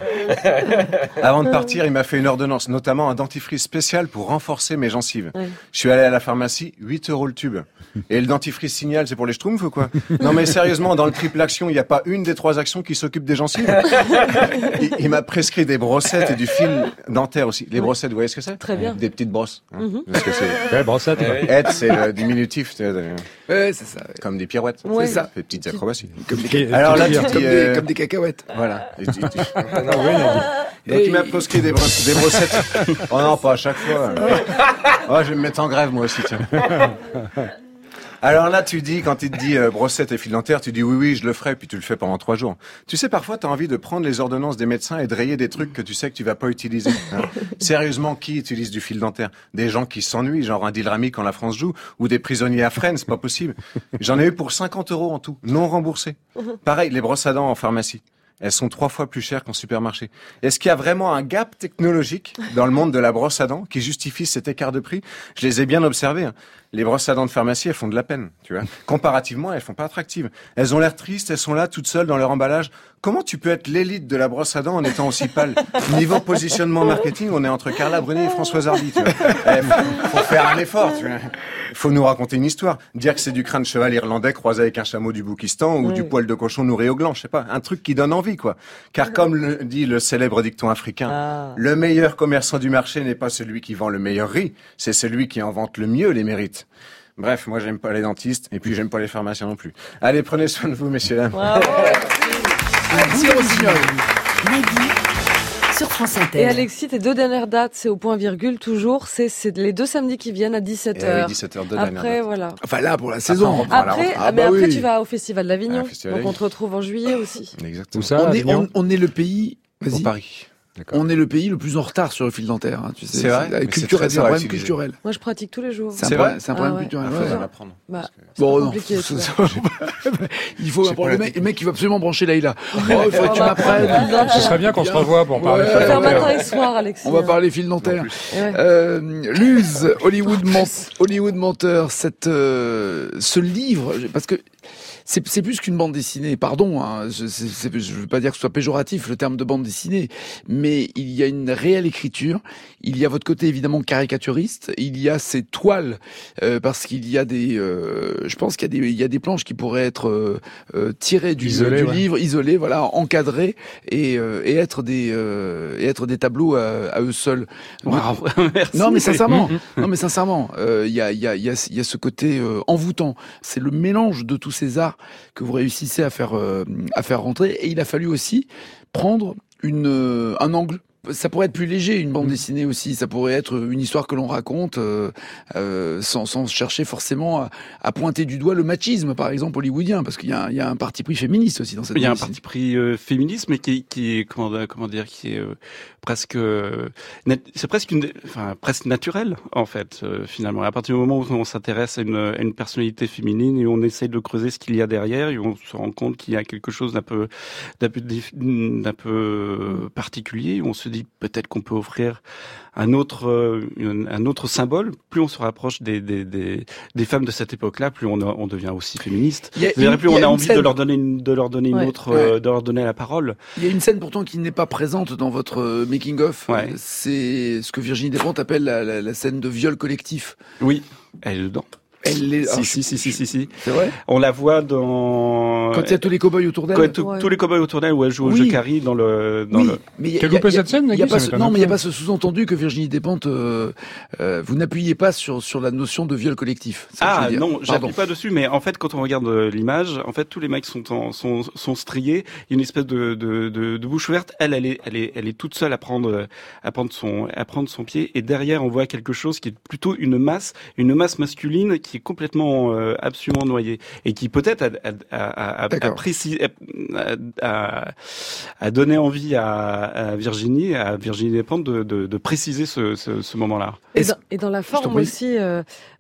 Avant de partir, il m'a fait une ordonnance, notamment un dentifrice spécial pour renforcer mes gencives. Ouais. Je suis allé à la pharmacie, huit euros le tube. Et le dentifrice Signal, c'est pour les schtroumpfs ou quoi? Non mais sérieusement, dans le triple action, il n'y a pas une des trois actions qui s'occupe des gencives. Il, il m'a prescrit des brossettes et du fil dentaire aussi. Les brossettes, vous voyez ce que c'est? Très bien. Des petites brosses. Hein. Mhm. Parce que c'est... Ouais, brossette. ouais. Aide, c'est le diminutif, tu sais, de- Ouais, c'est ça. ouais. comme des pirouettes. Ouais. C'est ça. Des petites acrobaties. Comme des, Qui- Alors là, qui- tu comme dis, des, euh, comme des cacahuètes. Voilà. Et tu- tu- Ah oui, Donc il m'a proscrit des, bros- des brossettes. Oh non, pas à chaque fois. Oh, je vais me mettre en grève moi aussi, tiens. Alors là, tu dis, quand il te dit euh, brossette et fil dentaire, tu dis oui, oui, je le ferai, puis tu le fais pendant trois jours. Tu sais, parfois, tu as envie de prendre les ordonnances des médecins et de rayer des trucs que tu sais que tu vas pas utiliser. Hein. Sérieusement, qui utilise du fil dentaire? Des gens qui s'ennuient, genre un Dilrami quand la France joue, ou des prisonniers à Fresnes, c'est pas possible. J'en ai eu pour cinquante euros en tout, non remboursés. Pareil, les brosses à dents en pharmacie. Elles sont trois fois plus chères qu'en supermarché. Est-ce qu'il y a vraiment un gap technologique dans le monde de la brosse à dents qui justifie cet écart de prix? Je les ai bien observés. Hein. Les brosses à dents de pharmacie, elles font de la peine, tu vois. Comparativement, elles font pas attractives. Elles ont l'air tristes, elles sont là toutes seules dans leur emballage. Comment tu peux être l'élite de la brosse à dents en étant aussi pâle? Niveau positionnement marketing, on est entre Carla Bruni et Françoise Hardy, tu vois. Eh, faut, faut faire un effort, tu vois. Faut nous raconter une histoire. Dire que c'est du crin de cheval irlandais croisé avec un chameau du Boukistan ou Oui. du poil de cochon nourri au gland, je sais pas. Un truc qui donne envie, quoi. Car comme le dit le célèbre dicton africain, Ah. le meilleur commerçant du marché n'est pas celui qui vend le meilleur riz, c'est celui qui invente le mieux les mérites. Bref, moi j'aime pas les dentistes et puis j'aime pas les pharmaciens non plus. Allez, prenez soin de vous, messieurs dames. Bravo. Alexis Rossignol. Nagui sur France Inter. Et Alexis, tes deux dernières dates, c'est au point virgule toujours, c'est c'est les deux samedis qui viennent à dix-sept Eh heures. oui, dix-sept heures de Après, voilà. Enfin là, pour la saison. on Voilà, Après, ah mais bah après oui. tu vas au Festival d'Avignon, Ah, Festival donc on d'Avignon. te retrouve en juillet aussi. Exactement. Où ça, On est, Avignon on, on est le pays. Au Vas-y. Paris. On est le pays le plus en retard sur le fil dentaire. Hein, tu sais, C'est vrai, mais c'est culturel, très c'est un fort à problème utiliser. culturel. Moi, je pratique tous les jours. C'est un C'est problème, vrai c'est un problème Ah ouais. culturel. Il ouais. faut en apprendre. Bah, c'est Bon, pas non. compliqué, tu Ça- vois. Il faut C'est pour pas le la mec, le mec qui va absolument brancher Laïla. Oh, il faudrait que tu On va m'apprennes. prendre- Ce serait bien qu'on se revoie pour parler. Ouais. On va faire fil dentaire. matin et soir, Alexis. On va parler fil dentaire. Ouais. Euh, Luz, Hollywood, ment- Hollywood Menteur, cette, euh, ce livre, parce que c'est, c'est plus qu'une bande dessinée, pardon, hein, je, c'est, c'est, je veux pas dire que ce soit péjoratif le terme de bande dessinée, mais mais il y a une réelle écriture. Il y a votre côté évidemment caricaturiste. Il y a ces toiles euh, parce qu'il y a des, euh, je pense qu'il y a des, il y a des planches qui pourraient être euh, euh, tirées du, Isolé, du ouais. livre, isolées, voilà, encadrées et, euh, et être des, euh, et être des tableaux à, à eux seuls. Waouh, merci. Non mais sincèrement, non mais sincèrement, euh, il y a, il y a, il y a, il y a ce côté euh, envoûtant. C'est le mélange de tous ces arts que vous réussissez à faire, euh, à faire rentrer. Et il a fallu aussi prendre une, euh, un angle. Ça pourrait être plus léger, une bande dessinée aussi. Ça pourrait être une histoire que l'on raconte euh, euh, sans, sans chercher forcément à, à pointer du doigt le machisme, par exemple, hollywoodien, parce qu'il y a, il y a un parti pris féministe aussi dans cette bande Il y a un dessinée. parti pris euh, féministe, mais qui, qui est comment, comment dire, qui est euh, presque, euh, nat- c'est presque une, enfin presque naturel en fait. Euh, finalement, à partir du moment où on s'intéresse à une, à une personnalité féminine et on essaye de creuser ce qu'il y a derrière, et on se rend compte qu'il y a quelque chose d'un peu, d'un peu, dif- d'un peu particulier. On se dit peut-être qu'on peut offrir un autre, euh, un autre symbole. Plus on se rapproche des, des, des, des femmes de cette époque-là, plus on, a, on devient aussi féministe. Il y a C'est-à-dire, une- plus il y on a a une envie scène- de leur donner une, de leur donner une Ouais. autre, Ouais. euh, de leur donner la parole. Il y a une scène pourtant qui n'est pas présente dans votre euh, making-of. Ouais. C'est ce que Virginie Despentes appelle la, la, la scène de viol collectif. Oui, elle est dedans. Elle est, Si, si, si, si, si, si. C'est vrai? On la voit dans... Quand il y a tous les cow-boys autour d'elle. Quand tous Ouais. tous les cow-boys autour d'elle, où elle joue au Oui. jeu Carrie dans le... Dans oui, le... mais il y a, T'as il y a- coupé il y a- cette scène, il y a Nagui, pas ça ce- m'étonne non, un mais il n'y a peu. pas ce sous-entendu que Virginie Despentes, euh, euh, vous n'appuyez pas sur sur la notion de viol collectif. C'est ça que je Ah veux dire. non, Pardon. j'appuie pas dessus, mais en fait, quand on regarde euh, l'image, en fait, tous les mecs sont en, sont, sont striés. Il y a une espèce de, de, de, de bouche ouverte. Elle, elle est, elle est, elle est toute seule à prendre, euh, à prendre son, à prendre son pied. Et derrière, on voit quelque chose qui est plutôt une masse, une masse masculine qui est complètement, euh, absolument noyée et qui peut-être a, a, a, a, a, D'accord. précis- a, a, a donné envie à, à Virginie, à Virginie Despentes de, de, de préciser ce, ce, ce moment-là. Et Est-ce- dans, et dans la t'en forme prie. aussi, euh,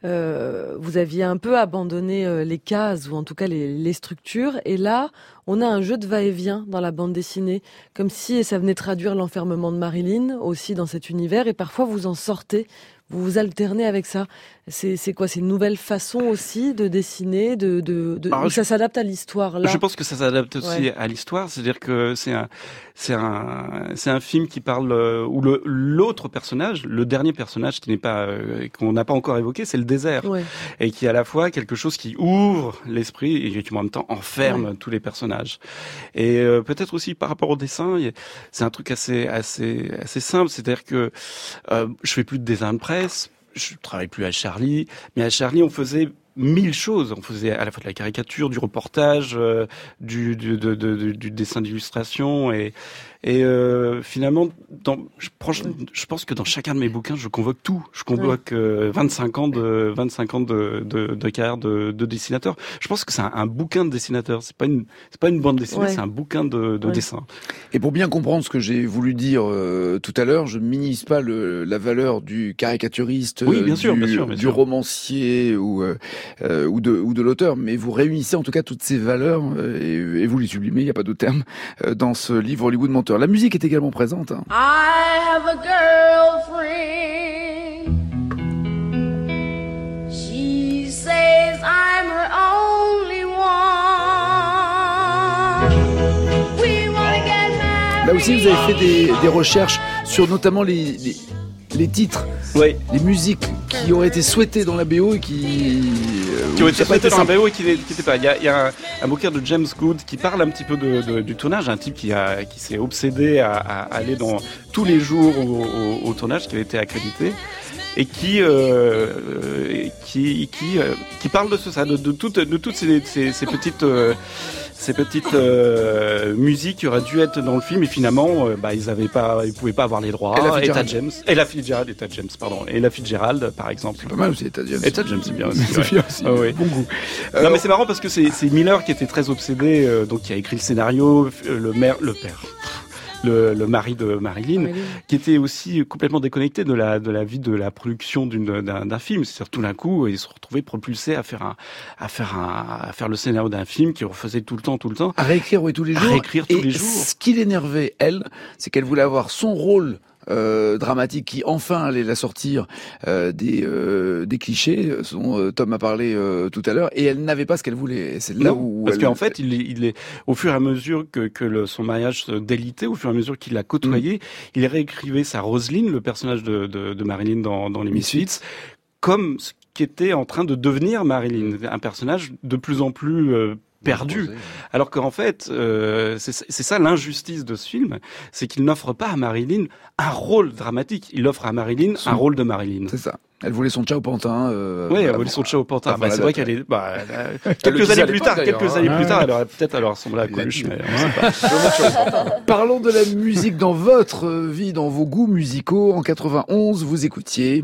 euh, vous aviez un peu abandonné euh, les cases, ou en tout cas les, les structures, et là, on a un jeu de va-et-vient dans la bande dessinée, comme si ça venait traduire l'enfermement de Marilyn, aussi dans cet univers, et parfois vous en sortez, vous vous alternez avec ça. C'est, c'est quoi? C'est une nouvelle façon aussi de dessiner, de, de, de Alors, où je- ça s'adapte à l'histoire, là? Je pense que ça s'adapte aussi Ouais. à l'histoire, c'est-à-dire que c'est un, c'est un, c'est un film qui parle euh, où le l'autre personnage, le dernier personnage qui n'est pas, euh, qu'on n'a pas encore évoqué, c'est le désert, Ouais. et qui est à la fois quelque chose qui ouvre l'esprit et qui en même temps enferme Ouais. tous les personnages. Et euh, peut-être aussi par rapport au dessin, il y a- c'est un truc assez, assez, assez simple, c'est-à-dire que euh, je fais plus de dessin de presse. Je travaille plus à Charlie, mais à Charlie, on faisait mille choses. On faisait à la fois de la caricature, du reportage, euh, du, du, de, de, du, du dessin d'illustration, et, et euh, finalement, dans, je, pense, je pense que dans chacun de mes bouquins, je convoque tout. Je convoque euh, vingt-cinq ans de vingt-cinq ans de, de, de carrière de, de dessinateur. Je pense que c'est un, un bouquin de dessinateur. C'est pas une, c'est pas une bande dessinée, Ouais. c'est un bouquin de, de Ouais. dessin. Et pour bien comprendre ce que j'ai voulu dire euh, tout à l'heure, je ne minimise pas le, la valeur du caricaturiste, Oui, bien du, sûr, bien sûr, bien du sûr. romancier ou euh, euh, ou de ou de l'auteur, mais vous réunissez en tout cas toutes ces valeurs euh, et, et vous les sublimez, il n'y a pas d'autre terme, euh, dans ce livre Hollywood Menteur. La musique est également présente. Hein. I have a girlfriend. She says I'm her only one. We wanna get married. Là aussi, vous avez fait des, des recherches sur notamment les, les, les titres, Oui. les musiques qui auraient été souhaitées dans la B O et qui euh, Qui ont où été ça a pas souhaités dans un simple. B O et qui n'étaient pas. Il y a, il y a un, un bouquin de James Good qui parle un petit peu de, de, du tournage, un type qui, a, qui s'est obsédé à, à aller dans tous les jours au, au, au tournage, qui a été accrédité, et qui, euh, euh, qui, qui, euh, qui parle de ce, ça, de, de, toutes, de toutes ces, ces, ces petites... Euh, ces petites euh, musiques qui auraient dû être dans le film, et finalement, euh, bah, ils avaient pas, ils pouvaient pas avoir les droits. Ella Et Fitzgerald. James, et la Fitzgerald, et James, pardon, et la Fitzgerald, par exemple. C'est pas mal aussi, les James. Et James, c'est bien aussi. C'est ouais. bien aussi. Ah oui. Bon goût. Non Euh, mais c'est marrant parce que c'est c'est Miller qui était très obsédé, euh, donc qui a écrit le scénario, euh, le maire, le père, le, le mari de Marilyn, Marilyn. qui était aussi complètement déconnecté de la de la vie de la production d'une d'un d'un film. C'est-à-dire tout d'un coup, il se retrouvait propulsé à faire un à faire un à faire le scénario d'un film qu'il refaisait tout le temps, tout le temps. à réécrire oui, tous les À jours. réécrire tous et les jours. ce qui l'énervait, elle, c'est qu'elle voulait avoir son rôle euh, dramatique qui enfin allait la sortir euh, des euh, des clichés, dont euh, Tom a parlé euh, tout à l'heure, et elle n'avait pas ce qu'elle voulait. C'est là non, où parce elle... qu'en fait, il est, il est au fur et à mesure que, que le, son mariage se délitait, au fur et à mesure qu'il l'a côtoyé, mmh. il réécrivait sa Roselyne, le personnage de, de, de Marilyn dans, dans les Misfits, comme ce qui était en train de devenir Marilyn, un personnage de plus en plus euh, perdu. Alors qu'en fait, euh, c'est, c'est ça l'injustice de ce film, c'est qu'il n'offre pas à Marilyn un rôle dramatique, il offre à Marilyn un rôle de Marilyn. C'est ça. Elle voulait son Ciao Pantin. Euh, oui, elle voulait son Ciao Pantin. Ah, bah, c'est vrai qu'elle est. Bah, elle a... quelques années plus tard, quelques années plus tard, elle aurait peut-être alors ressemblé à Coluche, mais on sait pas. Parlons de la musique dans votre vie, dans vos goûts musicaux. En quatre-vingt-onze, vous écoutiez.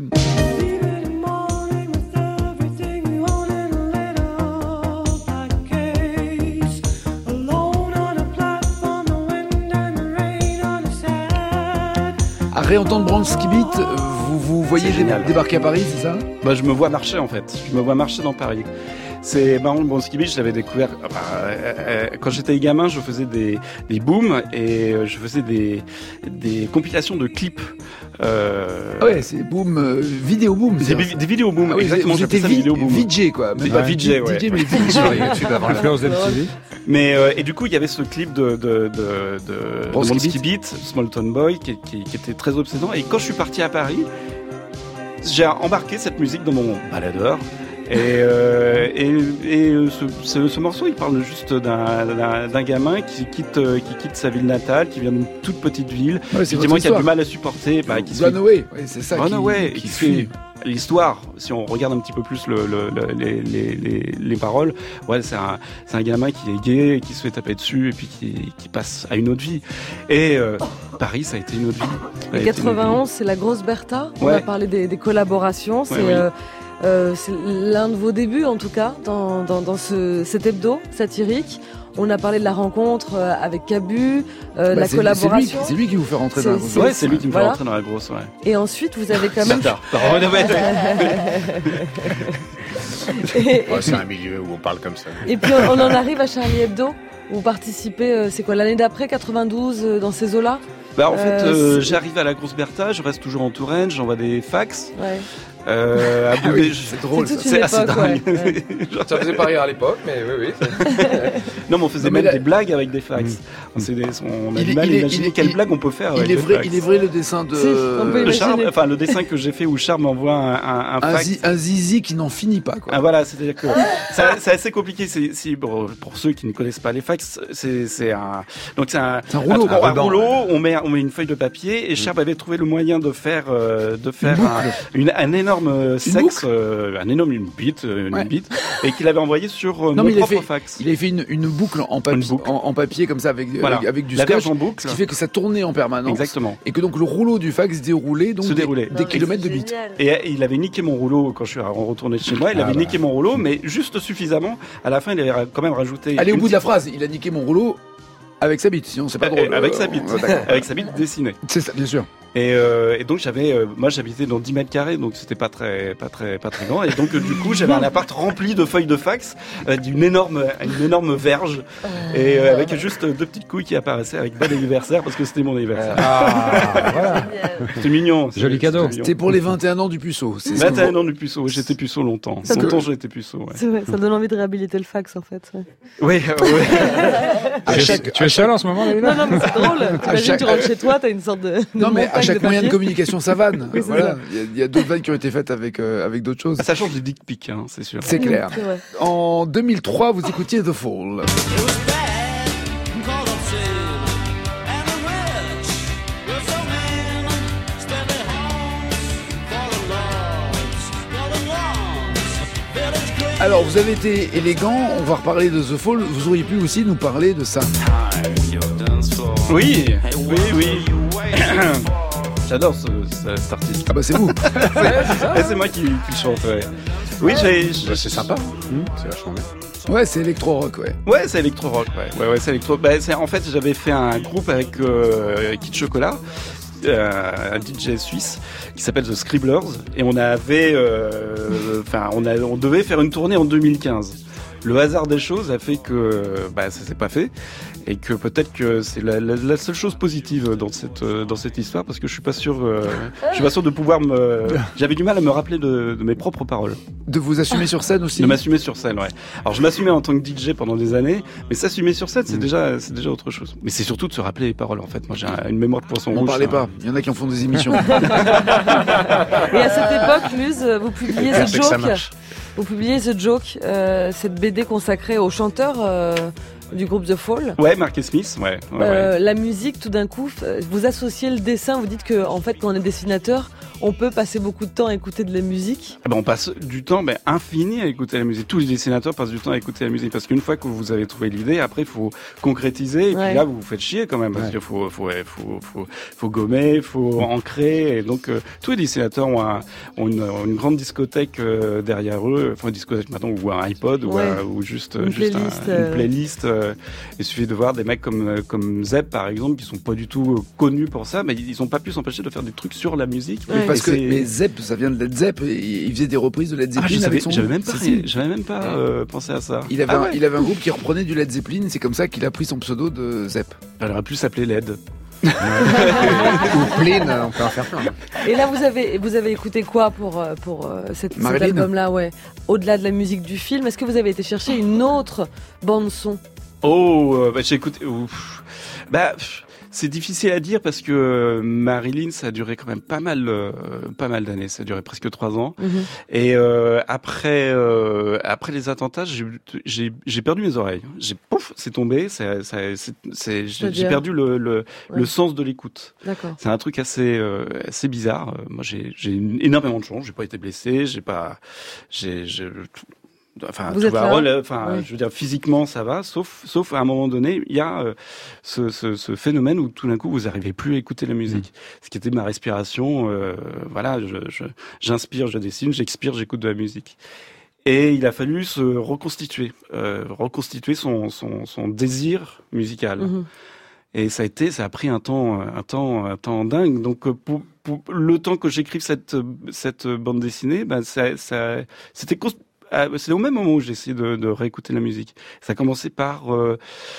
À réentendre Bronski Beat, vous, vous voyez dé- débarquer à Paris, c'est ça ? Bah, je me vois marcher en fait. Je me vois marcher dans Paris. C'est marrant, le Bronski Beat, je l'avais découvert. Enfin, euh, euh, quand j'étais gamin, je faisais des, des booms et euh, je faisais des, des compilations de clips. Euh... Ah ouais, c'est boom, euh, vidéo boom. Des, vi- des vidéos boom, ah oui, exactement. J'étais vi- vidéo boom. V J quoi. Même pas V J, ouais. D J, mais V J. Sur YouTube avant l'influence M T V. Mais euh, et du coup, il y avait ce clip de de de, de, de Bronski Beat, Small Town Boy, qui, qui, qui était très obsédant. Et quand je suis parti à Paris, j'ai embarqué cette musique dans mon baladeur. Et, euh, et, et ce, ce, ce morceau, il parle juste d'un, d'un, d'un gamin qui quitte, qui quitte sa ville natale, qui vient d'une toute petite ville, ouais, effectivement, qui a du mal à supporter, bah, qui se Run away, ouais, c'est ça. Run qui, away, qui, qui fuit. Fait l'histoire. Si on regarde un petit peu plus le, le, le, les, les, les, les paroles, ouais, c'est un, c'est un gamin qui est gay, qui se fait taper dessus et puis qui, qui passe à une autre vie. Et euh, Paris, ça a été une autre vie. Et quatre-vingt-onze, c'est la grosse Bertha. On ouais. a parlé des, des collaborations. C'est, ouais, oui. euh, euh, c'est l'un de vos débuts, en tout cas, dans, dans, dans ce, cet hebdo satirique. On a parlé de la rencontre avec Cabu, euh, bah la c'est, collaboration. C'est lui, c'est lui qui vous fait rentrer c'est, dans la grosse. Ouais, c'est lui qui me fait voilà. rentrer dans la grosse, ouais. Et ensuite, vous avez quand même... et, ouais, c'est un milieu où on parle comme ça. Et puis, on, on en arrive à Charlie Hebdo. Vous participez, euh, c'est quoi, l'année d'après, quatre-vingt-douze, euh, dans ces eaux-là ? Bah, en fait, euh, j'arrive à la grosse Bertha, je reste toujours en Touraine, j'envoie des fax. Ouais. Euh, à ah oui, c'est drôle, c'est, ça. c'est assez dingue. Ouais. Ouais. Ça faisait pas rire à l'époque, mais oui, oui. Non, mais on faisait non, même la... des blagues avec des fax. Mmh. On, des, on a il du mal à imaginer quelle blague on peut faire avec il est des vrai, fax. Il est vrai le dessin de... Si, on peut le Charles, enfin, le dessin que j'ai fait où Charles m'envoie un, un, un fax. Un, zi, un zizi qui n'en finit pas, quoi. Ah, voilà, c'est-à-dire que c'est, c'est assez compliqué. C'est, c'est, pour, pour ceux qui ne connaissent pas les fax, c'est, c'est un... Donc c'est un, c'est un rouleau. Un, un, un rouleau, on met, on met une feuille de papier et Charles mmh. avait trouvé le moyen de faire, euh, de faire un, une, un énorme sexe. Euh, un énorme une bite, une ouais. bite, et qu'il avait envoyé sur euh, non, mon il propre fait, fax. Il avait fait une, une boucle en papier, boucle. En, en papier comme ça avec, voilà. avec, avec du la scotch, en boucle. Ce qui fait que ça tournait en permanence. Exactement. Et que donc le rouleau du fax déroulait donc se déroulait des, des kilomètres de bits. Et, et il avait niqué mon rouleau quand je suis retourné chez moi. Il ah avait bah. niqué mon rouleau, mais juste suffisamment. À la fin, il avait quand même rajouté. Allez au bout de la phrase. Il a niqué mon rouleau. Avec sa bite, sinon c'est pas drôle. Avec sa bite, avec sa bite dessinée. C'est ça, bien sûr. Et, euh, et donc j'avais, euh, moi j'habitais dans dix mètres carrés, donc c'était pas très, pas très, pas très grand. Et donc euh, du coup j'avais un appart rempli de feuilles de fax, euh, d'une énorme, une énorme verge, et euh, avec juste deux petites couilles qui apparaissaient avec bon anniversaire parce que c'était mon anniversaire. Ah, voilà. C'était mignon. C'est, Joli cadeau. C'était, c'était pour les vingt et un ans du puceau. C'est vingt et un ans du puceau. J'étais puceau longtemps. Ça longtemps que... j'ai été puceau. Ouais. C'est vrai, ça donne envie de réhabiliter le fax en fait. Ouais. Oui. Euh, ouais. à chaque, tu es seul en ce moment, là? Non, non, mais c'est drôle. T'imagines, chaque... tu rentres chez toi, t'as une sorte de. de non, mais à chaque moyen de communication. Ça vanne. Oui, voilà. Il y, y a d'autres vannes qui ont été faites avec, euh, avec d'autres choses. Ah, ça change des dick pics, hein, c'est sûr. C'est clair. C'est en deux mille trois, vous écoutiez The Fall. Alors, vous avez été élégant, on va reparler de The Fall. Vous auriez pu aussi nous parler de ça. Oui, oui, oui. J'adore ce, ce, cet artiste. Ah bah c'est vous. c'est, c'est moi qui, qui chante, ouais. Oui, j'ai... Bah, c'est sympa. Mmh, c'est vachement bien. Ouais, c'est électro-rock, ouais. Ouais, c'est électro-rock, ouais. Ouais, ouais, c'est électro... Bah, c'est, en fait, j'avais fait un groupe avec euh, Kid Chocolat, euh, un D J suisse, qui s'appelle The Scribblers, et on avait... Enfin, euh, on, a, on devait faire une tournée en deux mille quinze. le hasard des choses a fait que bah, ça s'est pas fait et que peut-être que c'est la, la, la seule chose positive dans cette dans cette histoire parce que je suis pas sûr euh, je suis pas sûr de pouvoir me j'avais du mal à me rappeler de, de mes propres paroles. De vous assumer sur scène aussi. De m'assumer sur scène, ouais. Alors je m'assumais en tant que D J pendant des années, mais s'assumer sur scène c'est mmh. déjà c'est déjà autre chose. Mais c'est surtout de se rappeler les paroles en fait. Moi j'ai un, une mémoire de poisson rouge. N'en parlez hein. pas. Il y en a qui en font des émissions. Et à cette époque, Luz, vous publiez The Joke. Vous publiez The Joke, euh, cette B D consacrée aux chanteurs euh, du groupe The Fall. Ouais, Mark Smith, ouais. ouais, euh, ouais. La musique, tout d'un coup, vous associez le dessin. Vous dites que, en fait, quand on est dessinateur, on peut passer beaucoup de temps à écouter de la musique. Ah ben on passe du temps ben, infini à écouter la musique. Tous les dessinateurs passent du temps à écouter la musique parce qu'une fois que vous avez trouvé l'idée, après il faut concrétiser et ouais. puis là vous vous faites chier quand même parce ouais. qu'il faut faut, faut faut faut gommer, faut ancrer et donc euh, tous les dessinateurs ont, un, ont une, une grande discothèque euh, derrière eux, enfin une discothèque maintenant ou un iPod ouais. ou, un, ou juste une juste playlist. Un, euh... une playlist. Euh, il suffit de voir des mecs comme comme Zeb par exemple qui sont pas du tout connus pour ça, mais ils ont pas pu s'empêcher de faire des trucs sur la musique. Ouais. Parce que mais Zeb, ça vient de Led Zepp, il faisait des reprises de Led Zeppelin ah, avec son j'avais même pas, si, si. j'avais même pas euh, pensé à ça. Il avait, ah, un, ouais. il avait un groupe qui reprenait du Led Zeppelin, c'est comme ça qu'il a pris son pseudo de Zepp. Elle aurait pu s'appeler Led. Ou Plin, on peut en faire plein. Et là, vous avez, vous avez écouté quoi pour, pour euh, cette, cet album-là, ouais. Au-delà de la musique du film, est-ce que vous avez été chercher une autre bande-son? Oh, euh, bah, j'ai écouté. Ouf. Bah. Pff. C'est difficile à dire parce que Marilyn, ça a duré quand même pas mal, euh, pas mal d'années. Ça a duré presque trois ans. Mm-hmm. Et euh, après, euh, après les attentats, j'ai, j'ai, j'ai perdu mes oreilles. J'ai pouf, c'est tombé. C'est, c'est, c'est, c'est, j'ai, j'ai perdu le, le, ouais. le sens de l'écoute. D'accord. C'est un truc assez, euh, assez bizarre. Moi, j'ai, j'ai énormément de chance. J'ai pas été blessé. J'ai pas, j'ai, j'ai Enfin, vous tout êtes va là rôle, enfin, oui. je veux dire, physiquement, ça va, sauf, sauf à un moment donné, il y a euh, ce, ce, ce phénomène où tout d'un coup, vous n'arrivez plus à écouter la musique. Mmh. Ce qui était ma respiration, euh, voilà, je, je, j'inspire, je dessine, j'expire, j'écoute de la musique. Et il a fallu se reconstituer, euh, reconstituer son, son, son désir musical. Mmh. Et ça a été, ça a pris un temps, un temps, un temps dingue. Donc, pour, pour le temps que j'écrive cette, cette bande dessinée, ben, ça, ça, c'était cons- c'est au même moment où j'ai essayé de, de réécouter la musique. Ça a commencé par... Euh,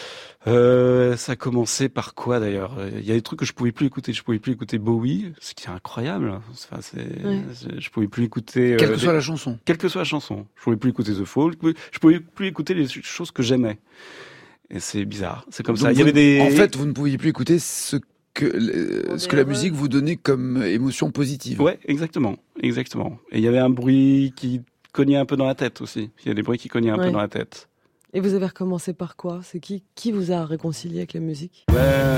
euh, ça a commencé par quoi d'ailleurs ? Il y a des trucs que je pouvais plus écouter. Je pouvais plus écouter Bowie, ce qui est incroyable. Enfin, c'est, oui. c'est, je pouvais plus écouter... Quelle euh, que soit la chanson. Quelle que soit la chanson. Je pouvais plus écouter The Fall. Je pouvais plus écouter les choses que j'aimais. Et c'est bizarre. C'est comme Donc ça. Vous, il y avait des... En fait, vous ne pouviez plus écouter ce que, euh, ce que la musique vous donnait comme émotion positive. Ouais, exactement. Exactement. Et il y avait un bruit qui... cognait un peu dans la tête aussi. Il y a des bruits qui cognaient un ouais. peu dans la tête. Et vous avez recommencé par quoi ? C'est qui qui vous a réconcilié avec la musique ? Ouais.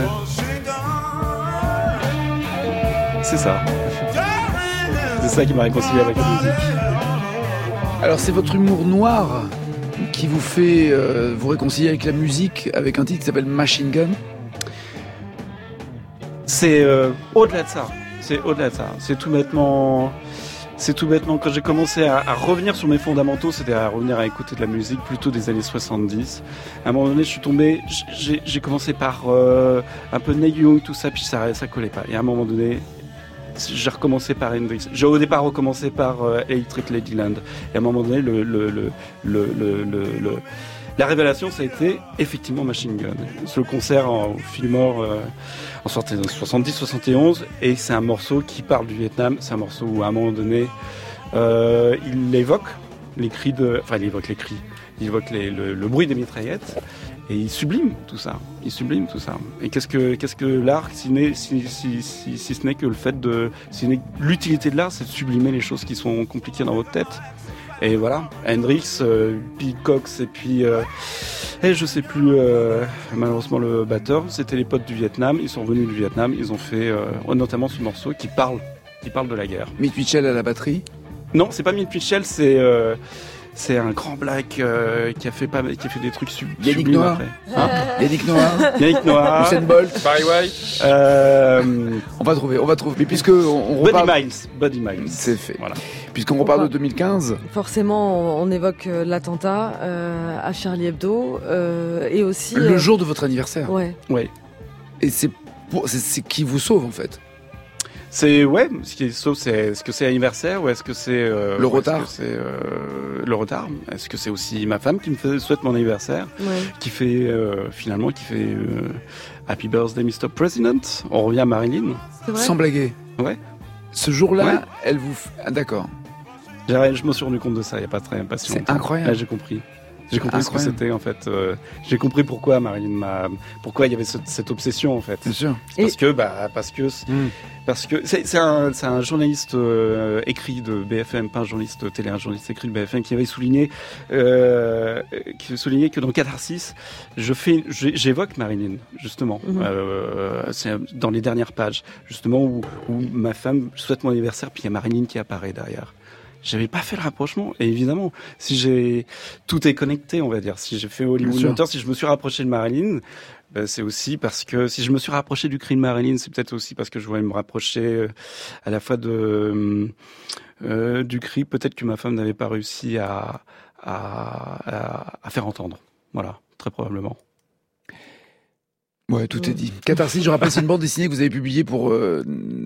C'est ça. C'est ça qui m'a réconcilié avec la musique. Alors c'est votre humour noir qui vous fait euh, vous réconcilier avec la musique avec un titre qui s'appelle Machine Gun. C'est euh, au-delà de ça. C'est au-delà de ça. C'est tout bêtement... C'est tout bêtement, quand j'ai commencé à, à revenir sur mes fondamentaux, c'était à revenir à écouter de la musique plutôt des années soixante-dix. À un moment donné, je suis tombé, j'ai, j'ai commencé par euh, un peu Neil Young, tout ça, puis ça, ça collait pas. Et à un moment donné, j'ai recommencé par Hendrix. J'ai au départ recommencé par euh, Electric Ladyland. Et à un moment donné, le, le, le, le, le, le, le la révélation, ça a été effectivement Machine Gun. C'est le concert en, au Fillmore euh, en soixante-dix soixante et onze, et c'est un morceau qui parle du Vietnam. C'est un morceau où, à un moment donné, euh, il évoque les cris de... Enfin, il évoque les cris. Il évoque les, le, le bruit des mitraillettes, et il sublime tout ça. Il sublime tout ça. Et qu'est-ce que, qu'est-ce que l'art, si, si, si, si, si ce n'est que le fait de... Si n'est, l'utilité de l'art, c'est de sublimer les choses qui sont compliquées dans votre tête. Et voilà, Hendrix, euh, Bill Cox et puis, euh, et je sais plus, euh, malheureusement le batteur, c'était les potes du Vietnam, ils sont revenus du Vietnam, ils ont fait euh, notamment ce morceau qui parle, qui parle de la guerre. Mitch Mitchell à la batterie ? Non, c'est pas Mitch Mitchell, c'est... Euh, C'est un grand black euh, qui a fait pas, qui a fait des trucs sub- Yannick sublimes Noah. après. Hein Yannick Noah. Yannick Noah. Usain Bolt. Barry White. Euh, on va trouver, on va trouver. Mais puisque on, on Buddy reparle... Miles. Buddy Miles. C'est fait. Voilà. Puisqu'on reparle de deux mille quinze. Forcément, on, on évoque euh, l'attentat euh, à Charlie Hebdo euh, et aussi le euh... jour de votre anniversaire. Ouais. Ouais. Et c'est, pour, c'est, c'est qui vous sauve en fait. C'est ouais, ce qui est sauf c'est est-ce que c'est anniversaire ou est-ce que c'est euh, le retard, est-ce que c'est euh, le retard. Est-ce que c'est aussi ma femme qui me fait, souhaite mon anniversaire, Ouais. qui fait euh, finalement qui fait euh, Happy Birthday mister President. On revient à Marilyn. C'est vrai. Sans blaguer. Ouais. Ce jour-là, Ouais. elle vous. f- Ah, d'accord. J'ai- Je me suis rendu compte de ça il y a pas très pas si C'est longtemps. incroyable. Là, j'ai compris. J'ai compris Incroyable. ce que c'était en fait. Euh, j'ai compris pourquoi Marilyn m'a, pourquoi il y avait ce- cette obsession en fait. Bien sûr. Parce Et- que bah parce que Mm. parce que c'est, c'est un c'est un journaliste euh, écrit de B F M, pas un journaliste télé, un journaliste écrit de B F M qui avait souligné euh, qui avait souligné que dans Catharsis, je fais j'ai- j'évoque Marilyn justement. Mhm. Euh, c'est dans les dernières pages justement où où ma femme souhaite mon anniversaire puis il y a Marilyn qui apparaît derrière. J'avais pas fait le rapprochement. Et évidemment, si j'ai, tout est connecté, on va dire. Si j'ai fait Hollywood Bien sûr. Mentor, si je me suis rapproché de Marilyn, ben, c'est aussi parce que si je me suis rapproché du cri de Marilyn, c'est peut-être aussi parce que je voulais me rapprocher euh, à la fois de, euh, du cri, peut-être que ma femme n'avait pas réussi à, à, à, à faire entendre. Voilà, très probablement. Ouais, tout est dit. Catharsis, je rappelle, c'est une bande dessinée que vous avez publiée pour euh,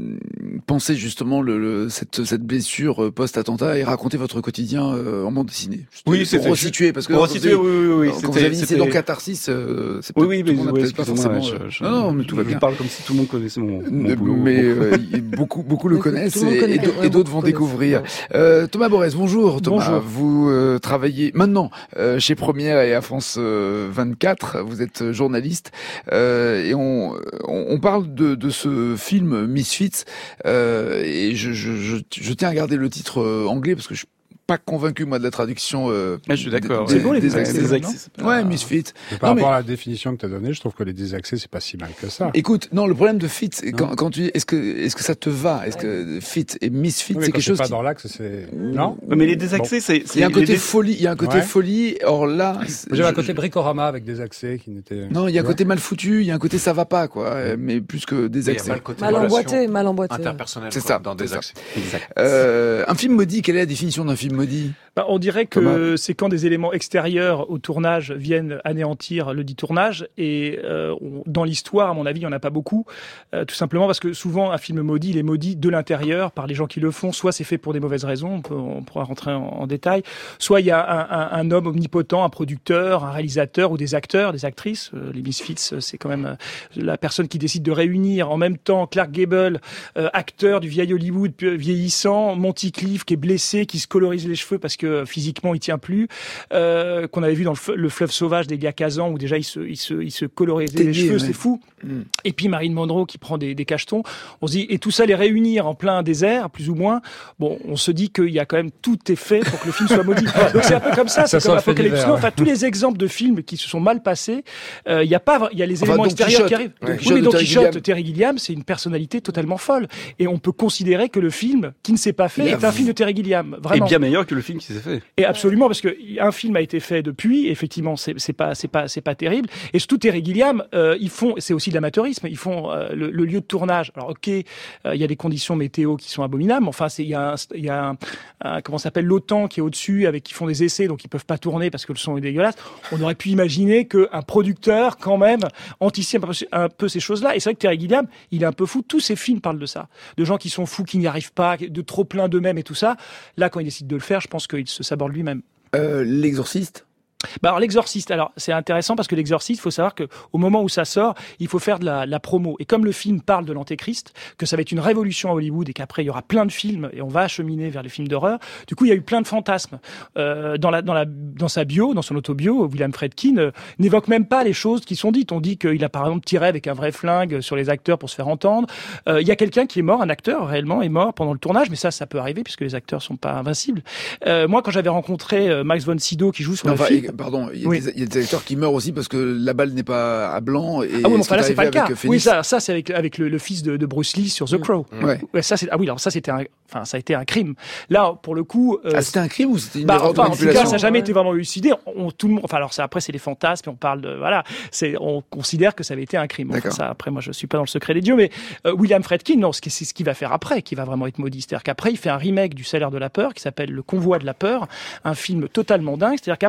penser justement le, le, cette, cette blessure euh, post-attentat et raconter votre quotidien euh, en bande dessinée. Oui, pour c'était- resituer, parce que Pour quand resituer, vous avez- oui, oui, oui. quand vous c'était- avez initié c'était- dans Catharsis, euh, c'est Oui, peut-être- oui, tout mais le monde n'a oui, peut-être pas excusez-moi, forcément. je, je, Non, non, mais tout va je bien. parle comme si tout le monde connaissait mon, mon boulot. Mais euh, beaucoup, beaucoup le Tout connaissent le monde et, connaît, et d'au- ouais, et d'autres vont beaucoup découvrir. connaissent. Euh, Thomas Borès, bonjour Thomas. Bonjour. Vous euh, travaillez maintenant euh, chez Première et à France euh, vingt-quatre. Vous êtes journaliste euh, et on, on, on parle de, de ce film Misfits euh, et je, je, je, je tiens à garder le titre euh, anglais parce que je suis pas convaincu moi de la traduction. Euh, Ah, je suis d'accord. des- C'est beau, les des désaxés, accès. non c'est pas- Ouais, Misfits. Mais par Non, mais- rapport à la définition que tu as donnée, je trouve que les désaxés, c'est pas si mal que ça. Écoute, non, le problème de fit, c'est Non. quand, quand tu dis, est-ce que, est-ce que ça te va? Est-ce que fit et misfit, Oui, mais c'est quand quelque chose pas qui... dans l'axe, c'est... Non? Ouais, mais les désaxés, c'est, c'est Il y a un les côté dés- folie, il y a un côté Ouais. folie, or là... c'est- J'avais un je- côté bricorama avec des accès qui n'étaient... Non, il y a un Tu côté mal foutu, il y a un côté ça va pas, quoi, euh, mais plus que des Il y a accès. pas le côté Mal relation emboîté, mal emboîté. interpersonnelle C'est quoi, ça, dans c'est des ça. accès. Exact. Euh, un film maudit, quelle est la définition d'un film maudit? Bah, on dirait que Thomas. c'est quand des éléments extérieurs au tournage viennent anéantir le dit tournage. Et euh, on- dans l'histoire, à mon avis, il n'y en a pas beaucoup. Euh, tout simplement parce que souvent, un film maudit, il est maudit de l'intérieur par les gens qui le font. Soit c'est fait pour des mauvaises raisons, on, peut, on pourra rentrer en, en détail. Soit il y a un, un, un homme omnipotent, un producteur, un réalisateur ou des acteurs, des actrices. Euh, les Misfits, euh, c'est quand même euh, la personne qui décide de réunir en même temps Clark Gable, euh, acteur du vieil Hollywood euh, vieillissant, Monty Clift qui est blessé, qui se colorise les cheveux parce que euh, physiquement il tient plus, euh, qu'on avait vu dans le, fe- le fleuve sauvage des gars Kazan où déjà il se, il se, il se colorisait les Ténier, cheveux, ouais. c'est fou. Mm. Et puis Marilyn Monroe qui prend des, des cachetons. On se dit, et tout ça les réunir en plein désert, plus ou moins. Bon, on se dit qu'il y a quand même tout est fait pour que le film soit maudit. Donc c'est un peu comme ça, Ça c'est sent comme le fait Apocalypse divers, Now. ouais. Enfin, tous les exemples de films qui se sont mal passés, euh, il y a pas, il y a les Enfin, éléments Don extérieurs Quichotte. qui arrivent. Don Oui, Quichotte mais de Don Terry Quichotte, Gilliam. Terry Gilliam, c'est une personnalité totalement folle. Et on peut considérer que le film qui ne s'est pas fait Il a est un film de Terry Gilliam. Et Vraiment. bien meilleur que le film qui s'est fait. Et absolument, parce que un film a été fait depuis. Effectivement, c'est c'est pas c'est pas c'est pas terrible. Et surtout Terry Gilliam, euh, ils font, c'est aussi de l'amateurisme. Ils font euh, le, le lieu de tournage. Alors ok, euh, il y a des conditions météo qui sont abominables. Mais enfin, c'est il y a un, il y a un, un- comment ça s'appelle l'OTAN qui est au-dessus, avec qui font des essais, donc ils peuvent pas tourner parce que le son est dégueulasse. On aurait pu imaginer qu'un producteur quand même anticipe un peu, un peu ces choses-là. Et c'est vrai que Terry Gilliam, il est un peu fou. Tous ses films parlent de ça, de gens qui sont fous, qui n'y arrivent pas, de trop plein d'eux-mêmes et tout ça. Là, quand il décide de le faire, je pense qu'il se saborde lui-même. Euh, L'exorciste. Bah alors l'exorciste, alors c'est intéressant parce que l'exorciste, il faut savoir que au moment où ça sort, il faut faire de la, la promo. Et comme le film parle de l'antéchrist, que ça va être une révolution à Hollywood et qu'après il y aura plein de films et on va acheminer vers les films d'horreur. Du coup, il y a eu plein de fantasmes euh, dans la dans la dans sa bio, dans son autobio. William Friedkin euh, n'évoque même pas les choses qui sont dites. On dit qu'il a par exemple tiré avec un vrai flingue sur les acteurs pour se faire entendre. Euh, il y a quelqu'un qui est mort, un acteur réellement est mort pendant le tournage, mais ça, ça peut arriver puisque les acteurs sont pas invincibles. Euh, moi, quand j'avais rencontré euh, Max von Sydow qui joue sur Non, le enfin, film. et- pardon, il y, a Oui. des- il y a des acteurs qui meurent aussi parce que la balle n'est pas à blanc. Et Ah oui, mais ce enfin qui là, est c'est pas le arrivé cas. avec Oui, Phoenix. ça, ça c'est avec, avec le, le fils de, de Bruce Lee sur The Crow. Ouais. Ouais, ça, c'est, ah oui, alors ça, c'était un, enfin, ça a été un crime. Là, pour le coup. euh, Ah, c'était un crime ou c'était une bah, erreur enfin, de en tout cas, manipulation ça n'a jamais Ouais. été vraiment élucidé. On, tout le monde, enfin, alors ça, après, c'est les fantasmes, et on parle de, voilà, c'est, on considère que ça avait été un crime. Enfin, D'accord. ça, après, moi, je suis pas dans le secret des dieux, mais euh, William Friedkin, non, ce qui- c'est ce qu'il va faire après, qui va vraiment être maudit. C'est-à-dire qu'après, il fait un remake du Salaire de la peur, qui s'appelle Le Convoi de la peur, un film totalement dingue. C'est-à-dire qu'après le succès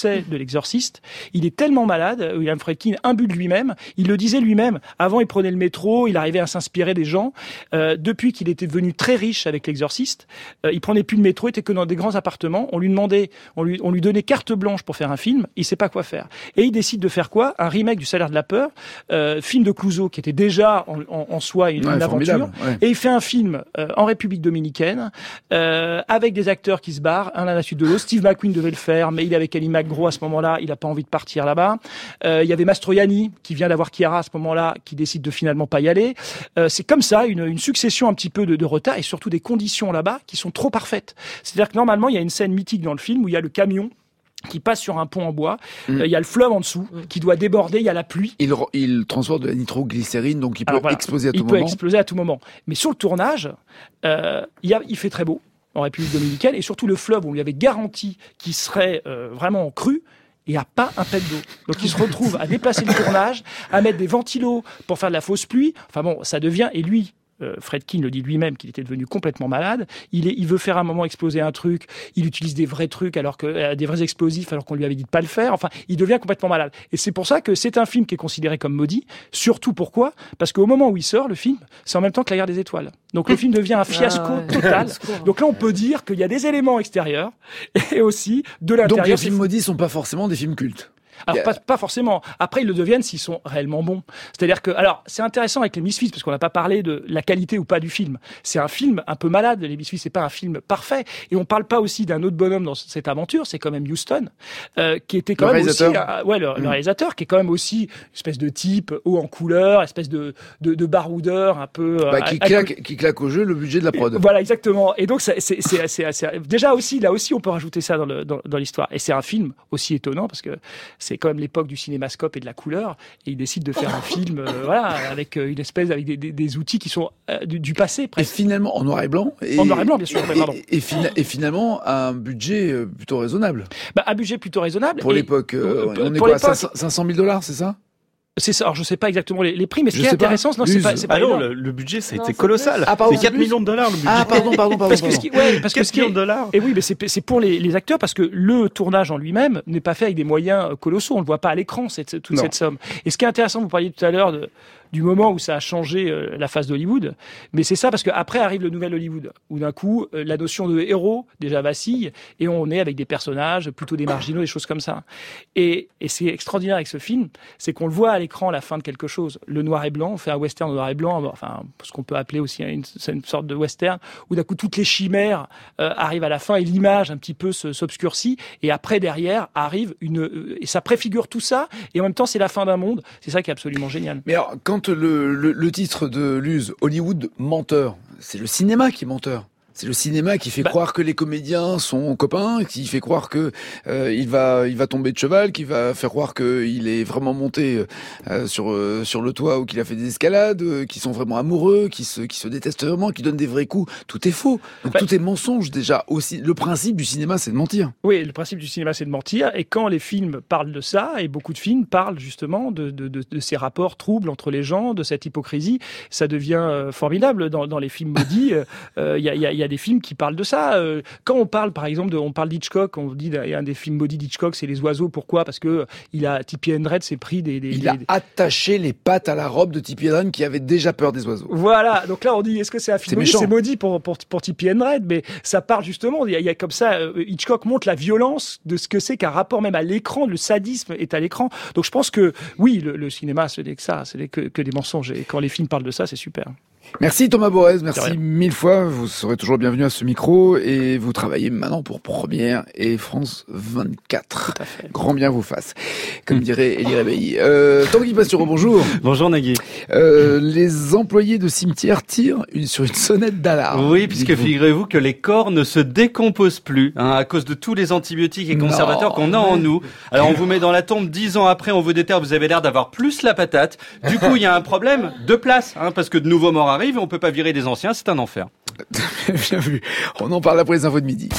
succès de L'Exorciste. Il est tellement malade, William Friedkin, imbu de lui-même. Il le disait lui-même. Avant, il prenait le métro, il arrivait à s'inspirer des gens. Euh, depuis qu'il était devenu très riche avec L'Exorciste, euh, il prenait plus le métro, il était que dans des grands appartements. On lui demandait, on lui, on lui donnait carte blanche pour faire un film. Il sait pas quoi faire. Et il décide de faire quoi? Un remake du Salaire de la peur, euh, film de Clouzot qui était déjà en, en, en soi une, ouais, une aventure. Ouais. Et il fait un film euh, en République dominicaine euh, avec des acteurs qui se barrent, un à la suite de l'autre. Steve McQueen devait le faire, mais il est avec Ali McGraw à ce moment-là. Il a pas envie de partir là-bas. Euh, il y avait Mastroianni qui vient d'avoir Chiara à ce moment-là, qui décide de finalement pas y aller. Euh, c'est comme ça une, une succession un petit peu de, de retard et surtout des conditions là-bas qui sont trop parfaites. C'est-à-dire que normalement il y a une scène mythique dans le film où il y a le camion qui passe sur un pont en bois, il mmh. euh, y a le fleuve en dessous mmh. qui doit déborder, il y a la pluie. Il, il transporte de la nitroglycérine, donc il peut Alors, voilà, exploser à tout il moment. Il peut exploser à tout moment. Mais sur le tournage, euh, il, y a, il fait très beau en République dominicaine, et surtout le fleuve où on lui avait garanti qu'il serait euh, vraiment cru, et il n'y a pas un pet d'eau. Donc il se retrouve à déplacer le tournage, à mettre des ventilos pour faire de la fausse pluie. Enfin bon, ça devient... Et lui... Euh, Friedkin le dit lui-même qu'il était devenu complètement malade. Il, est, il veut faire un moment exploser un truc. Il utilise des vrais trucs alors que euh, des vrais explosifs alors qu'on lui avait dit de pas le faire. Enfin, il devient complètement malade. Et c'est pour ça que c'est un film qui est considéré comme maudit. Surtout pourquoi ? Parce qu'au moment où il sort, le film, c'est en même temps que La Guerre des Étoiles. Donc le film devient un fiasco ah ouais. total. Donc là, on peut dire qu'il y a des éléments extérieurs et aussi de l'intérieur. Donc les films maudits sont pas forcément des films cultes. Alors yeah. pas, pas forcément. Après ils le deviennent s'ils sont réellement bons. C'est-à-dire que alors c'est intéressant avec les Misfits parce qu'on n'a pas parlé de la qualité ou pas du film. C'est un film un peu malade. Les Misfits c'est pas un film parfait et on parle pas aussi d'un autre bonhomme dans cette aventure. C'est quand même Huston euh, qui était quand le même aussi euh, ouais le, mmh. le réalisateur qui est quand même aussi une espèce de type haut en couleur, espèce de de, de baroudeur un peu bah, qui à, claque à... qui claque au jeu le budget de la prod. Et, voilà exactement. Et donc c'est c'est c'est, c'est, c'est déjà aussi là aussi on peut rajouter ça dans le dans, dans l'histoire. Et c'est un film aussi étonnant parce que c'est quand même l'époque du cinémascope et de la couleur, et il décide de faire un film, euh, voilà, avec une espèce, avec des, des, des outils qui sont euh, du, du passé. Presque. Et finalement en noir et blanc. Et, en noir et blanc, bien sûr. Et, pardon. et, et, fina- et finalement un budget plutôt raisonnable. Bah, un budget plutôt raisonnable. Pour et, l'époque, euh, pour, on est pour quoi, cinq cent mille dollars, c'est ça? C'est ça. Alors je sais pas exactement les, les prix, mais ce je qui est intéressant, non, c'est pas, c'est pas ah non, le, le budget, ça a non, été c'est colossal. Ah, pardon, c'est quatre millions de dollars le budget. Ah pardon, pardon, pardon. Parce que ce qui, ouais, parce que ce qui est, de dollars. Et oui, mais c'est c'est pour les, les acteurs parce que le tournage en lui-même n'est pas fait avec des moyens colossaux. On le voit pas à l'écran cette toute non. cette somme. Et ce qui est intéressant, vous parliez tout à l'heure de du moment où ça a changé euh, la face d'Hollywood, mais c'est ça parce qu'après arrive le nouvel Hollywood, où d'un coup, euh, la notion de héros déjà vacille, et on est avec des personnages, plutôt des marginaux, des choses comme ça. Et, et c'est extraordinaire avec ce film, c'est qu'on le voit à l'écran à la fin de quelque chose. Le noir et blanc, on fait un western noir et blanc, enfin, ce qu'on peut appeler aussi une, une sorte de western, où d'un coup, toutes les chimères euh, arrivent à la fin, et l'image un petit peu se, s'obscurcit, et après, derrière, arrive une... Euh, et ça préfigure tout ça, et en même temps, c'est la fin d'un monde. C'est ça qui est absolument génial. Mais alors, quand Le, le, le titre de Luz, Hollywood menteur, c'est le cinéma qui est menteur. C'est le cinéma qui fait bah, croire que les comédiens sont copains, qui fait croire que euh, il va il va tomber de cheval, qui va faire croire qu'il est vraiment monté euh, sur euh, sur le toit ou qu'il a fait des escalades, euh, qui sont vraiment amoureux, qui se qui se détestent vraiment, qui donnent des vrais coups. Tout est faux. Donc bah, tout est mensonge déjà. Aussi, le principe du cinéma, c'est de mentir. Oui, le principe du cinéma, c'est de mentir. Et quand les films parlent de ça, et beaucoup de films parlent justement de de de, de ces rapports troubles entre les gens, de cette hypocrisie, ça devient euh, formidable dans dans les films maudits. Il euh, y a il y a Il y a des films qui parlent de ça. Quand on parle, par exemple, de, on parle d'Hitchcock, on dit un des films maudits d'Hitchcock, c'est Les Oiseaux. Pourquoi ? Parce que il a Tippi Hedren s'est pris des, des il des, a des... attaché les pattes à la robe de Tippi Hedren qui avait déjà peur des oiseaux. Voilà. Donc là, on dit, est-ce que c'est un film c'est maudit ? méchant. C'est maudit pour pour pour Tippi Hedren, mais ça parle justement. Il y a, il y a comme ça, Hitchcock montre la violence de ce que c'est qu'un rapport même à l'écran. Le sadisme est à l'écran. Donc je pense que oui, le, le cinéma, ce n'est que ça, ce n'est que, que des mensonges. Et quand les films parlent de ça, c'est super. Merci Thomas Borez, merci mille fois. Vous serez toujours bienvenu à ce micro et vous travaillez maintenant pour Première et France vingt-quatre. Tout à fait. Grand bien vous fasse, comme dirait Elie Réveilly. Euh, Tanguy Pastureau, bonjour. Bonjour Nagui. Euh, les employés de cimetière tirent une, sur une sonnette d'alarme. Oui, puisque figurez-vous que les corps ne se décomposent plus hein, à cause de tous les antibiotiques et conservateurs non, qu'on a en nous. Alors on vous met dans la tombe dix ans après, on vous déterre, vous avez l'air d'avoir plus la patate. Du coup, il y a un problème de place, hein, parce que de nouveaux morts arrivent et on peut pas virer des anciens, c'est un enfer. Bien vu. On en parle après les infos de midi.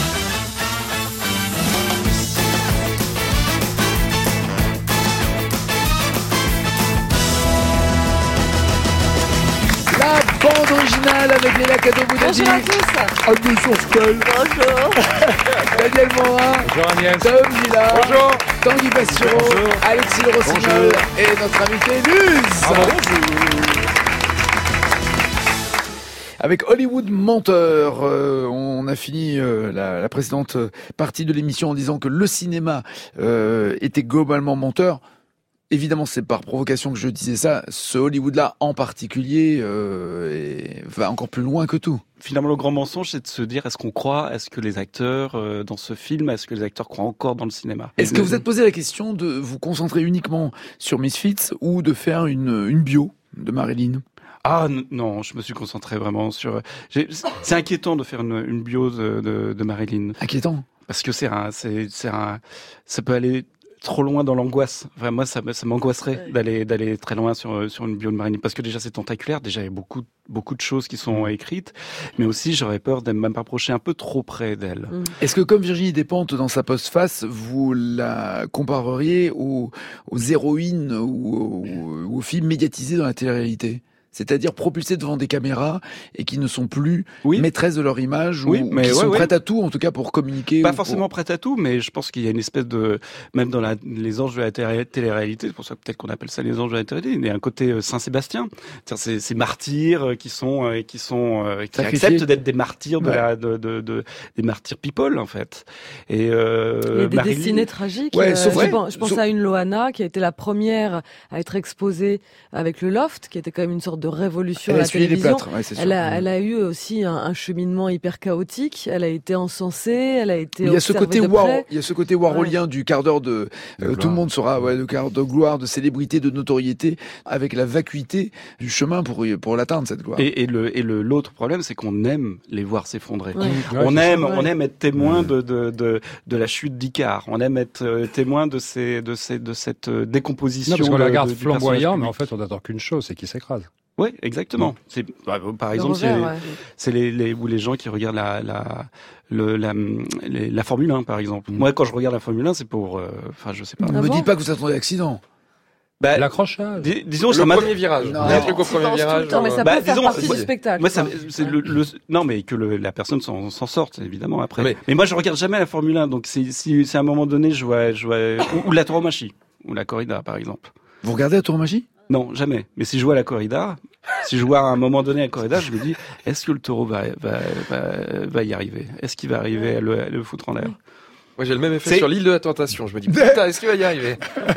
La Bande originale avec Léla Cadeau-Boudadi. Bonjour à tous. Agnès Sorstel. Bonjour. Daniel Morin. Bonjour Agnès. Tom Villa. Bonjour. Tanguy Bastureau. Bonjour. Alexis Le Rossignol. Et notre invité Luz. Bonjour. Avec Hollywood Menteur, euh, on a fini euh, la, la précédente partie de l'émission en disant que le cinéma euh, était globalement menteur. Évidemment, c'est par provocation que je disais ça. Ce Hollywood-là, en particulier, euh, est- va encore plus loin que tout. Finalement, le grand mensonge, c'est de se dire, est-ce qu'on croit, est-ce que les acteurs euh, dans ce film, est-ce que les acteurs croient encore dans le cinéma? Est-ce que vous êtes posé la question de vous concentrer uniquement sur Misfits ou de faire une, une bio de Marilyn? Ah n- non, je me suis concentré vraiment sur. j'ai- C'est inquiétant de faire une, une bio de, de, de Marilyn. Inquiétant. Parce que c'est un, c'est, c'est un, ça peut aller trop loin dans l'angoisse. Enfin, moi, ça, me- ça m'angoisserait d'aller, d'aller très loin sur, sur une bio de Marilyn. Parce que déjà, c'est tentaculaire. Déjà, il y a beaucoup, beaucoup de choses qui sont écrites. Mais aussi, j'aurais peur de m'approcher un peu trop près d'elle. Est-ce que comme Virginie Despentes dans sa postface, vous la compareriez aux, aux héroïnes ou aux, aux films médiatisés dans la télé-réalité? C'est-à-dire propulsés devant des caméras et qui ne sont plus Oui. maîtresses de leur image Oui, ou mais qui ouais, sont ouais. prêtes à tout, en tout cas pour communiquer. Pas ou pour- forcément prête à tout, mais je pense qu'il y a une espèce de, même dans la, les anges de la télé- télé-réalité, c'est pour ça que peut-être qu'on appelle ça les anges de la télé-réalité, il y a un côté euh, Saint-Sébastien. C'est-à-dire ces, ces martyrs euh, qui sont, euh, qui sont, euh, qui Sacrifiés. acceptent d'être des martyrs de Ouais. la, de, de, de, des martyrs people, en fait. Et, euh, Il y a des Marilyn- destinées tragiques. Ouais, euh, sauf- je, ouais, pense, je pense sauf- à une Loana qui a été la première à être exposée avec le Loft, qui était quand même une sorte de révolution Elle à a la essuyé les télévision. plâtres, ouais, c'est sûr. Elle a, elle a eu aussi un, un cheminement hyper chaotique. Elle a été encensée, elle a été Mais il y a ce observée côté de war, près. il y a ce côté warholien du quart d'heure de, De euh, tout gloire. le monde sera, ouais, de quart de gloire, de célébrité, de notoriété, avec la vacuité du chemin pour y- pour l'atteindre cette gloire. Et, et le et le l'autre problème, c'est qu'on aime les voir s'effondrer. Ouais. Ouais, on c'est aime, ça, ouais. on aime être témoin de de de de la chute d'Icare. On aime être euh, témoin de ces de ces de cette euh, décomposition. Non, parce qu'on de- la regarde de- du flamboyant, mais personnage en fait, on n'attend qu'une chose, c'est qu'il s'écrase. Oui, exactement. C'est, bah, par Le exemple, c'est, revers, ouais. c'est les, les, ou les gens qui regardent la, la, le, la, les- la Formule un, par exemple. Mm. Moi, quand je regarde la Formule un, c'est pour, euh, enfin, je sais pas. Ne Ah me bon dites pas que vous attendez l'accident. Bah, L'accrochage. dis- disons, Le ça m'a- premier virage. Non. Il y a un truc au Tu premier penses tout le virage. Non, mais ça Bah, peut faire disons, partie moi- du spectacle. Moi, ça, quoi. c'est le, le, non, mais que le, la personne s'en, s'en sorte, évidemment, après. Mais, Mais- moi, je regarde jamais la Formule un, donc si, si, si à un moment donné, je vois, je vois, ou, ou la tauromachie, ou la corrida, par exemple. Vous regardez la Tauromachie? Non, jamais. Mais si je vois la corrida, si je vois à un moment donné la corrida, je me dis, est-ce que le taureau va, va, va, va y arriver? Est-ce qu'il va arriver à le, à le foutre en l'air? Moi, j'ai le même effet C'est- sur l'île de la Tentation. Je me dis, putain, est-ce qu'il va y arriver?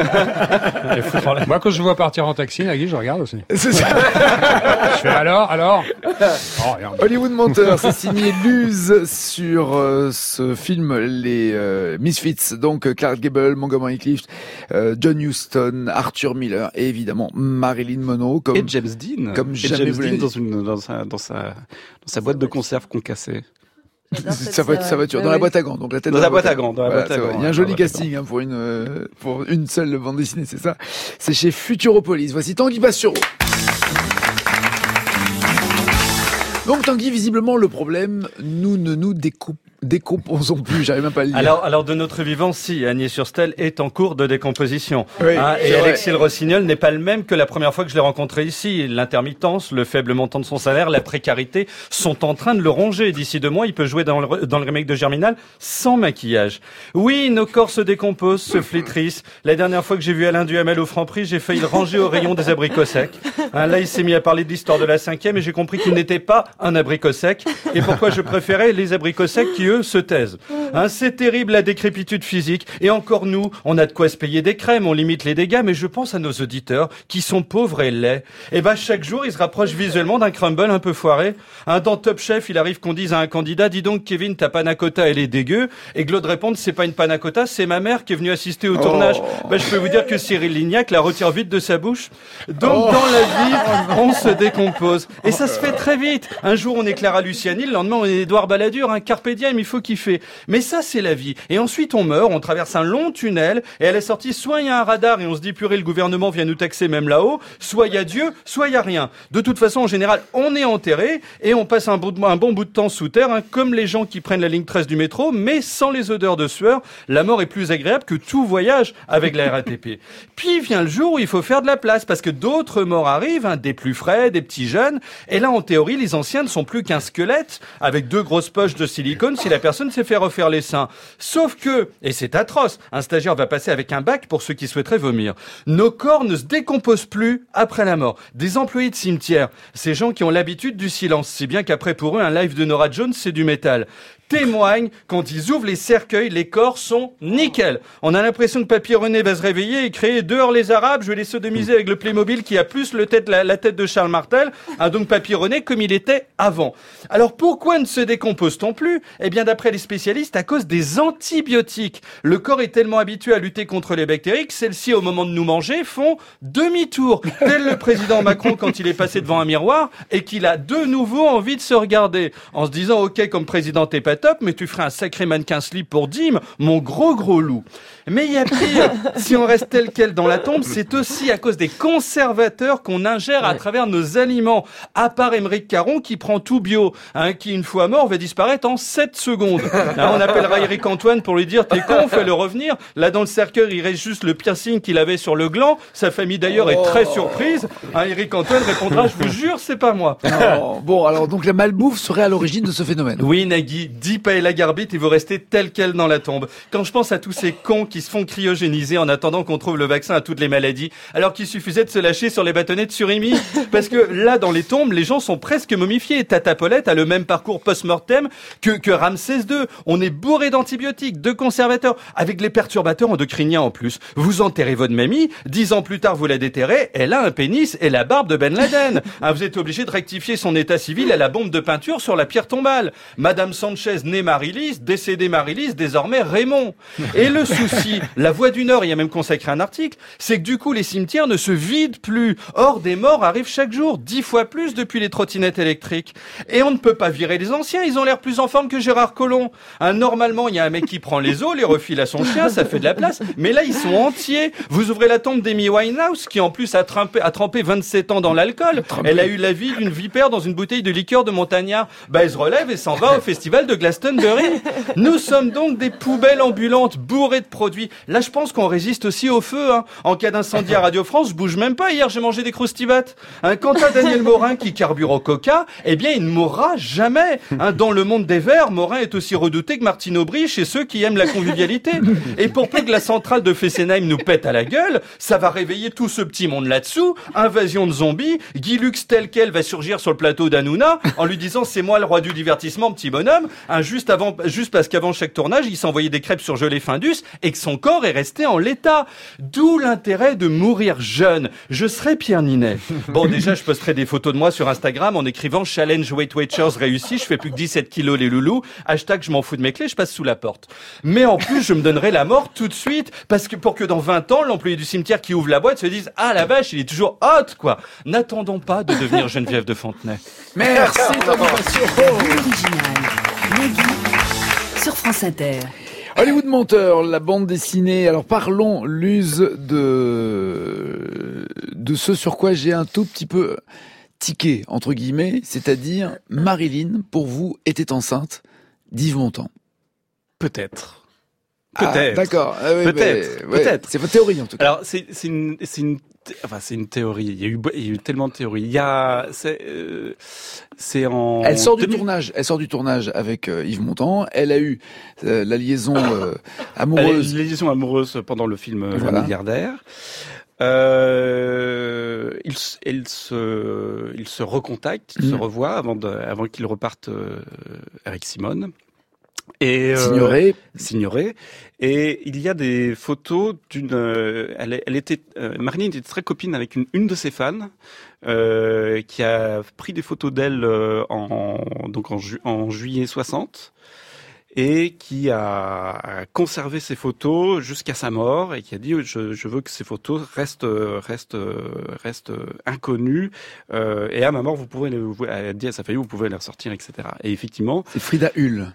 Moi, quand je vois partir en taxi, Nagui, je regarde aussi. C'est ça. Je fais alors, alors. Oh, rien. Hollywood Menteur, c'est signé Luz sur euh, ce film Les euh, Misfits, donc euh, Clark Gable, Montgomery Clift, euh, John Huston, Arthur Miller et évidemment Marilyn Monroe comme Et James Dean. comme Et jamais James vous l'avez Dean dans, dit. une, dans, sa, dans, sa, dans sa boîte de conserve concassée. J'adore cette ça va être scène. sa voiture Ouais, dans la ouais. boîte à gants, donc la tête Dans la boîte à gants, dans la Voilà, boîte à c'est vrai. gants, Il y a un ouais, joli dans la boîte à casting hein, pour une euh, pour une seule bande dessinée, c'est ça. C'est chez Futuropolis. Voici Tanguy Bastureau. Donc Tanguy, visiblement le problème, nous ne nous découpe décomposons plus, j'arrive même pas à le dire. Alors, alors de notre vivant, si, Agnès Surstel est en cours de décomposition. Oui, Hein, c'est et vrai. Alexis Le Rossignol n'est pas le même que la première fois que je l'ai rencontré ici. L'intermittence, le faible montant de son salaire, la précarité sont en train de le ronger. D'ici deux mois, il peut jouer dans le, dans le remake de Germinal sans maquillage. Oui, nos corps se décomposent, se flétrissent. La dernière fois que j'ai vu Alain Duhamel au Franprix, j'ai failli le ranger au rayon des abricots secs. Hein, là, il s'est mis à parler de l'histoire de la cinquième et j'ai compris qu'il n'était pas un abricot sec. Et pourquoi je préférais les abricots secs qui, eux, se taisent. Hein, c'est terrible la décrépitude physique. Et encore nous, on a de quoi se payer des crèmes, on limite les dégâts, mais je pense à nos auditeurs qui sont pauvres et laids. Et ben chaque jour, ils se rapprochent visuellement d'un crumble un peu foiré. Hein, dans Top Chef, il arrive qu'on dise à un candidat, dis donc Kevin, ta panna cotta, elle est dégueu. Et Claude répond, c'est pas une panna cotta, c'est ma mère qui est venue assister au tournage. Ben, je peux vous dire que Cyril Lignac la retire vite de sa bouche. Donc dans la vie, on se décompose. Et ça se fait très vite. Un jour, on est Clara Luciani, le lendemain, on est Édouard Balladur, un carpe diem. il faut kiffer. Mais ça, c'est la vie. Et ensuite, on meurt, on traverse un long tunnel, et à la sortie, soit il y a un radar et on se dit, purée, le gouvernement vient nous taxer même là-haut, soit il y a Dieu, soit il y a rien. De toute façon, en général, on est enterré, et on passe un, bout de, un bon bout de temps sous terre, hein, comme les gens qui prennent la ligne treize du métro, mais sans les odeurs de sueur. La mort est plus agréable que tout voyage avec la R A T P. Puis vient le jour où il faut faire de la place, parce que d'autres morts arrivent, hein, des plus frais, des petits jeunes, et là, en théorie, les anciens ne sont plus qu'un squelette, avec deux grosses poches de silicone si la personne s'est fait refaire les seins. Sauf que, et c'est atroce, un stagiaire va passer avec un bac pour ceux qui souhaiteraient vomir. Nos corps ne se décomposent plus après la mort. Des employés de cimetière, ces gens qui ont l'habitude du silence, si bien qu'après pour eux, un live de Norah Jones, c'est du métal. Témoignent, quand ils ouvrent les cercueils, les corps sont nickel. On a l'impression que Papy René va se réveiller et créer dehors les Arabes. Je vais les sodomiser avec le Playmobil qui a plus le tête, la, la tête de Charles Martel. Hein, donc Papy René comme il était avant. Alors pourquoi ne se décompose-t-on plus? Eh bien d'après les spécialistes, à cause des antibiotiques. Le corps est tellement habitué à lutter contre les bactéries que celles-ci, au moment de nous manger, font demi-tour. Tel le président Macron quand il est passé devant un miroir et qu'il a de nouveau envie de se regarder. En se disant, ok, comme président t'es pas top, mais tu ferais un sacré mannequin slip pour Dim, mon gros gros loup. Mais il y a pire, si on reste tel quel dans la tombe, c'est aussi à cause des conservateurs qu'on ingère à travers nos aliments. À part Émeric Caron qui prend tout bio, hein, qui une fois mort va disparaître en sept secondes. Hein, on appellera Eric Antoine pour lui dire t'es con, fais-le revenir. Là dans le cercueil, il reste juste le piercing qu'il avait sur le gland. Sa famille d'ailleurs est très surprise. Hein, Eric Antoine répondra, je vous jure, c'est pas moi. Non. Bon, alors donc la malbouffe serait à l'origine de ce phénomène. Oui, Nagui, dis pas la garbite et vous restez tel quel dans la tombe. Quand je pense à tous ces cons qui se font cryogéniser en attendant qu'on trouve le vaccin à toutes les maladies, alors qu'il suffisait de se lâcher sur les bâtonnets de surimi. Parce que là, dans les tombes, les gens sont presque momifiés. Tata Paulette a le même parcours post-mortem que, que Ramsès deux. On est bourré d'antibiotiques, de conservateurs, avec les perturbateurs endocriniens en plus. Vous enterrez votre mamie, dix ans plus tard, vous la déterrez, elle a un pénis et la barbe de Ben Laden. Hein, vous êtes obligé de rectifier son état civil à la bombe de peinture sur la pierre tombale. Madame Sanchez, née Marie-Lise, décédée Marie-Lise, désormais Raymond. Et le souci, la Voix du Nord y a même consacré un article, c'est que du coup les cimetières ne se vident plus. Or des morts arrivent chaque jour, dix fois plus depuis les trottinettes électriques. Et on ne peut pas virer les anciens, ils ont l'air plus en forme que Gérard Collomb. Hein, normalement, il y a un mec qui prend les os, les refile à son chien, ça fait de la place. Mais là, ils sont entiers. Vous ouvrez la tombe d'Amy Winehouse, qui en plus a trempé, a trempé vingt-sept ans dans l'alcool. Elle a eu la vie d'une vipère dans une bouteille de liqueur de Montagnard. Bah, elle se relève et s'en va au festival de Glastonbury. Nous sommes donc des poubelles ambulantes bourrées de produits. Là, je pense qu'on résiste aussi au feu. Hein. En cas d'incendie à Radio France, je bouge même pas. Hier, j'ai mangé des croustibates. Hein, quant à Daniel Morin qui carbure au coca, eh bien, il ne mourra jamais. Hein, dans le monde des Verts, Morin est aussi redouté que Martine Aubry chez ceux qui aiment la convivialité. Et pour peu que la centrale de Fessenheim nous pète à la gueule, ça va réveiller tout ce petit monde là-dessous. Invasion de zombies. Guy Lux tel quel va surgir sur le plateau d'Hanouna en lui disant c'est moi le roi du divertissement, petit bonhomme. Hein, juste avant, juste parce qu'avant chaque tournage, il s'envoyait des crêpes surgelées Findus et que son corps est resté en l'état. D'où l'intérêt de mourir jeune. Je serai Pierre Ninet. Bon, déjà, je posterai des photos de moi sur Instagram en écrivant challenge Weight Watchers réussi. Je fais plus que dix-sept kilos les loulous. Hashtag je m'en fous de mes clés, je passe sous la porte. Mais en plus, je me donnerai la mort tout de suite parce que pour que dans vingt ans, l'employé du cimetière qui ouvre la boîte se dise ah la vache, il est toujours hot quoi. N'attendons pas de devenir Geneviève de Fontenay. Merci. Original. Nagui sur France Inter. Hollywood Menteur, la bande dessinée. Alors parlons, Luz, de de ce sur quoi j'ai un tout petit peu tiqué, entre guillemets, c'est-à-dire Marilyn, pour vous, était enceinte d'Yves Montand. Peut-être. Ah, Peut-être. d'accord. Ah, oui, peut-être. Mais, ouais, peut-être. C'est votre théorie, en tout cas. Alors, c'est, c'est une, c'est une, enfin, c'est une théorie. Il y a eu, il y a eu tellement de théories. Il y a, c'est, euh, c'est en. Elle sort du deux mille tournage. Elle sort du tournage avec euh, Yves Montand. Elle a eu euh, la liaison euh, amoureuse. La liaison amoureuse pendant le film Voilà. Le Milliardaire. Euh, il, il se, il se recontacte, il mmh. se revoit avant de, avant qu'il reparte euh, avec Simone. Et euh, Signoré. Signoré. Et il y a des photos d'une. Euh, elle, elle était. Euh, Marilyn était très copine avec une, une de ses fans euh, qui a pris des photos d'elle euh, en donc en, ju- en juillet soixante. Et qui a conservé ces photos jusqu'à sa mort et qui a dit je, je veux que ces photos restent restent restent inconnues euh, et à ma mort vous pouvez les, vous, elle a dit à sa famille vous pouvez les ressortir, et cetera. Et effectivement c'est Frida Hull.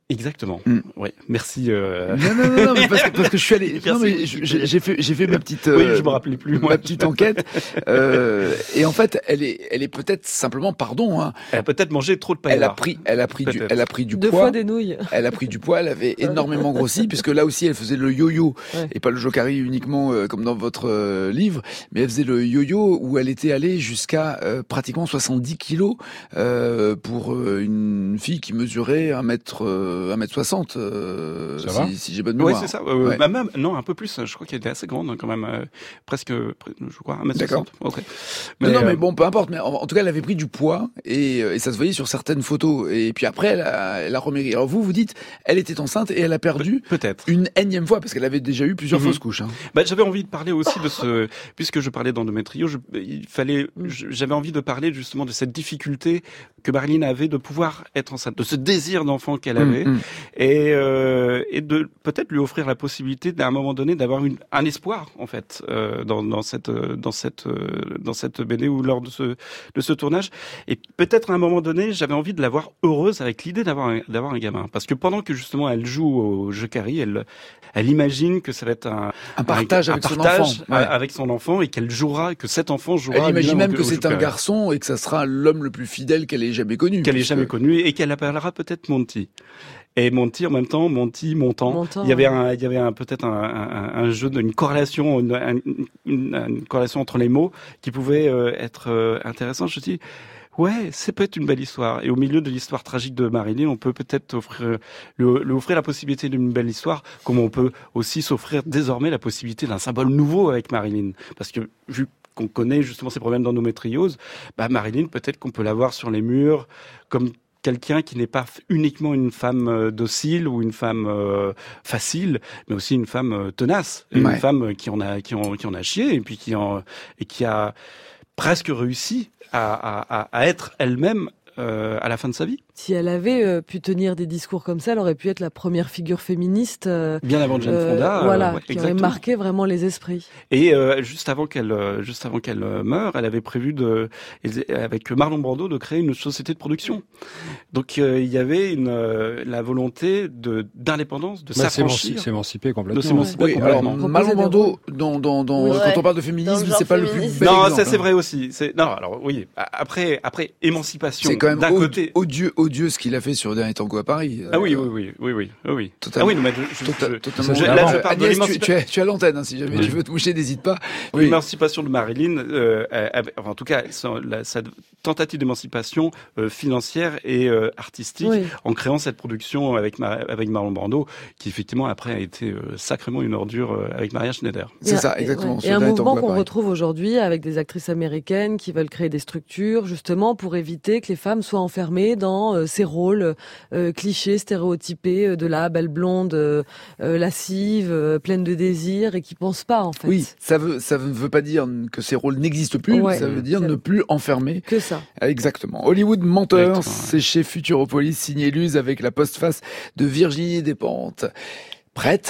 Exactement. Mm. Oui, merci. Euh... Non, non, non, non, mais parce que, parce que je suis allé. Non, mais je- j'ai j'ai fait, j'ai fait ma petite. Oui, euh, je me rappelais plus. Moi. Ma petite enquête. Euh, et en fait, elle est, elle est peut-être simplement, pardon, hein, Elle a peut-être mangé trop de elle a paella. pris, elle a pris du, Peut-être. elle a pris du Deux poids. fois des nouilles. Elle a pris du poids, elle avait énormément grossi, puisque là aussi elle faisait le yo-yo, Ouais. et pas le jokari uniquement euh, comme dans votre euh, livre, mais elle faisait le yo-yo où elle était allée jusqu'à euh, pratiquement soixante-dix kilos euh, pour euh, une fille qui mesurait un mètre, euh, un mètre soixante, euh, Ça va si, si j'ai bonne Oui, mémoire. c'est ça. Euh, Ouais. bah, même, non, un peu plus. Je crois qu'elle était assez grande, hein, quand même. euh, presque, pre- je crois, un mètre soixante. Ok. Non, non, euh, mais bon, peu importe. Mais en, en tout cas, elle avait pris du poids et, euh, et ça se voyait sur certaines photos. Et puis après, elle a, elle a remaigri. Alors vous, vous dites, elle était enceinte et elle a perdu peut-être une énième fois parce qu'elle avait déjà eu plusieurs Mhm. fausses couches. Hein. Bah, j'avais envie de parler aussi de ce, puisque je parlais d'endométrio, je, il fallait, je- j'avais envie de parler justement de cette difficulté que Marilyn avait de pouvoir être enceinte, de ce désir d'enfant qu'elle avait, Mm, mm. et, euh, et de peut-être lui offrir la possibilité d'à un moment donné d'avoir une, un espoir en fait euh, dans, dans cette, dans cette, euh, dans cette B D ou lors de ce, de ce tournage. Et peut-être à un moment donné, j'avais envie de la voir heureuse avec l'idée d'avoir un, d'avoir un gamin, parce que pendant que justement elle joue au jeu carré, elle, elle imagine que ça va être un, Un partage un avec son partage enfant. Ouais. avec son enfant et qu'elle jouera, que cet enfant jouera. Elle imagine lui-même même au- que au c'est un Joker. garçon et que ça sera l'homme le plus fidèle qu'elle ait jamais connu. Qu'elle ait puisque- jamais connu et qu'elle appellera peut-être Monty. Et Monty en même temps, Monty, Montant. Montant, il y avait ouais. un, il y avait un, peut-être un, un, un jeu, de, une corrélation, une, une, une- une corrélation entre les mots qui pouvait euh, être euh, intéressant. Je me dis, ouais, c'est peut-être une belle histoire. Et au milieu de l'histoire tragique de Marilyn, on peut peut-être offrir, lui, lui offrir la possibilité d'une belle histoire, comme on peut aussi s'offrir désormais la possibilité d'un symbole nouveau avec Marilyn. Parce que vu qu'on connaît justement ces problèmes d'endométriose, bah Marilyn, peut-être qu'on peut la voir sur les murs comme quelqu'un qui n'est pas uniquement une femme euh, docile ou une femme euh, facile, mais aussi une femme euh, tenace, Ouais. une femme qui en a qui en, qui en a chié et puis qui en et qui a presque réussi à, à, à- à être elle-même euh, à la fin de sa vie. Si elle avait euh, pu tenir des discours comme ça, elle aurait pu être la première figure féministe. euh, Bien avant Jane euh, Fonda, euh, voilà, ouais, qui aurait exactement. marqué vraiment les esprits. Et euh, juste avant qu'elle, euh, juste avant qu'elle euh, meure, elle avait prévu de, avec Marlon Brando, de créer une société de production. Donc euh, il y avait une, euh, la volonté de d'indépendance, de Bah, s'affranchir, s'émanciper complètement. de s'émanciper Oui, alors complètement. Marlon Proposer des Brando, dans, dans, dans, Oui, quand ouais. on parle de Dans féminisme, le genre c'est pas le plus féministe. bel Non, exemple, ça c'est hein. vrai aussi. C'est non, alors oui. Après, après émancipation. C'est quand même d'un od- côté. odieux, odieux ce qu'il a fait sur Dernier Tango à Paris. Ah oui, oui, oui, oui, oui, oui, oui. Totalement. Ah oui, non, mais je, je, Tota- je- totalement. je- là, là, je je parle de Agnès, tu, l'émancipation. tu es, tu es à l'antenne, hein, si jamais Oui. tu veux te moucher, n'hésite pas. Oui. L'émancipation de Marilyn, euh, avait- enfin, en tout cas, sa, la- sa tentative d'émancipation euh, financière et euh, artistique, Oui. en créant cette production avec, Mar- avec Marlon Brando, qui effectivement après a été euh, sacrément une ordure euh, avec Maria Schneider. C'est Et ça, un- exactement. ouais. sur Et un Dernier mouvement Tango à qu'on Paris. retrouve aujourd'hui avec des actrices américaines qui veulent créer des structures, justement pour éviter que les femmes soient enfermées dans euh, ces rôles euh, clichés, stéréotypés euh, de la belle blonde euh, euh, lascive, euh, pleine de désirs et qui pensent pas en fait. Oui, ça veut, ça ne veut pas dire que ces rôles n'existent plus, Ouais. ça veut dire Ça- ne plus enfermer. Que ça. Exactement. Hollywood Menteur, Exactement, ouais. c'est chez Futuropolis, signé Luz avec la postface de Virginie Despentes. Prête?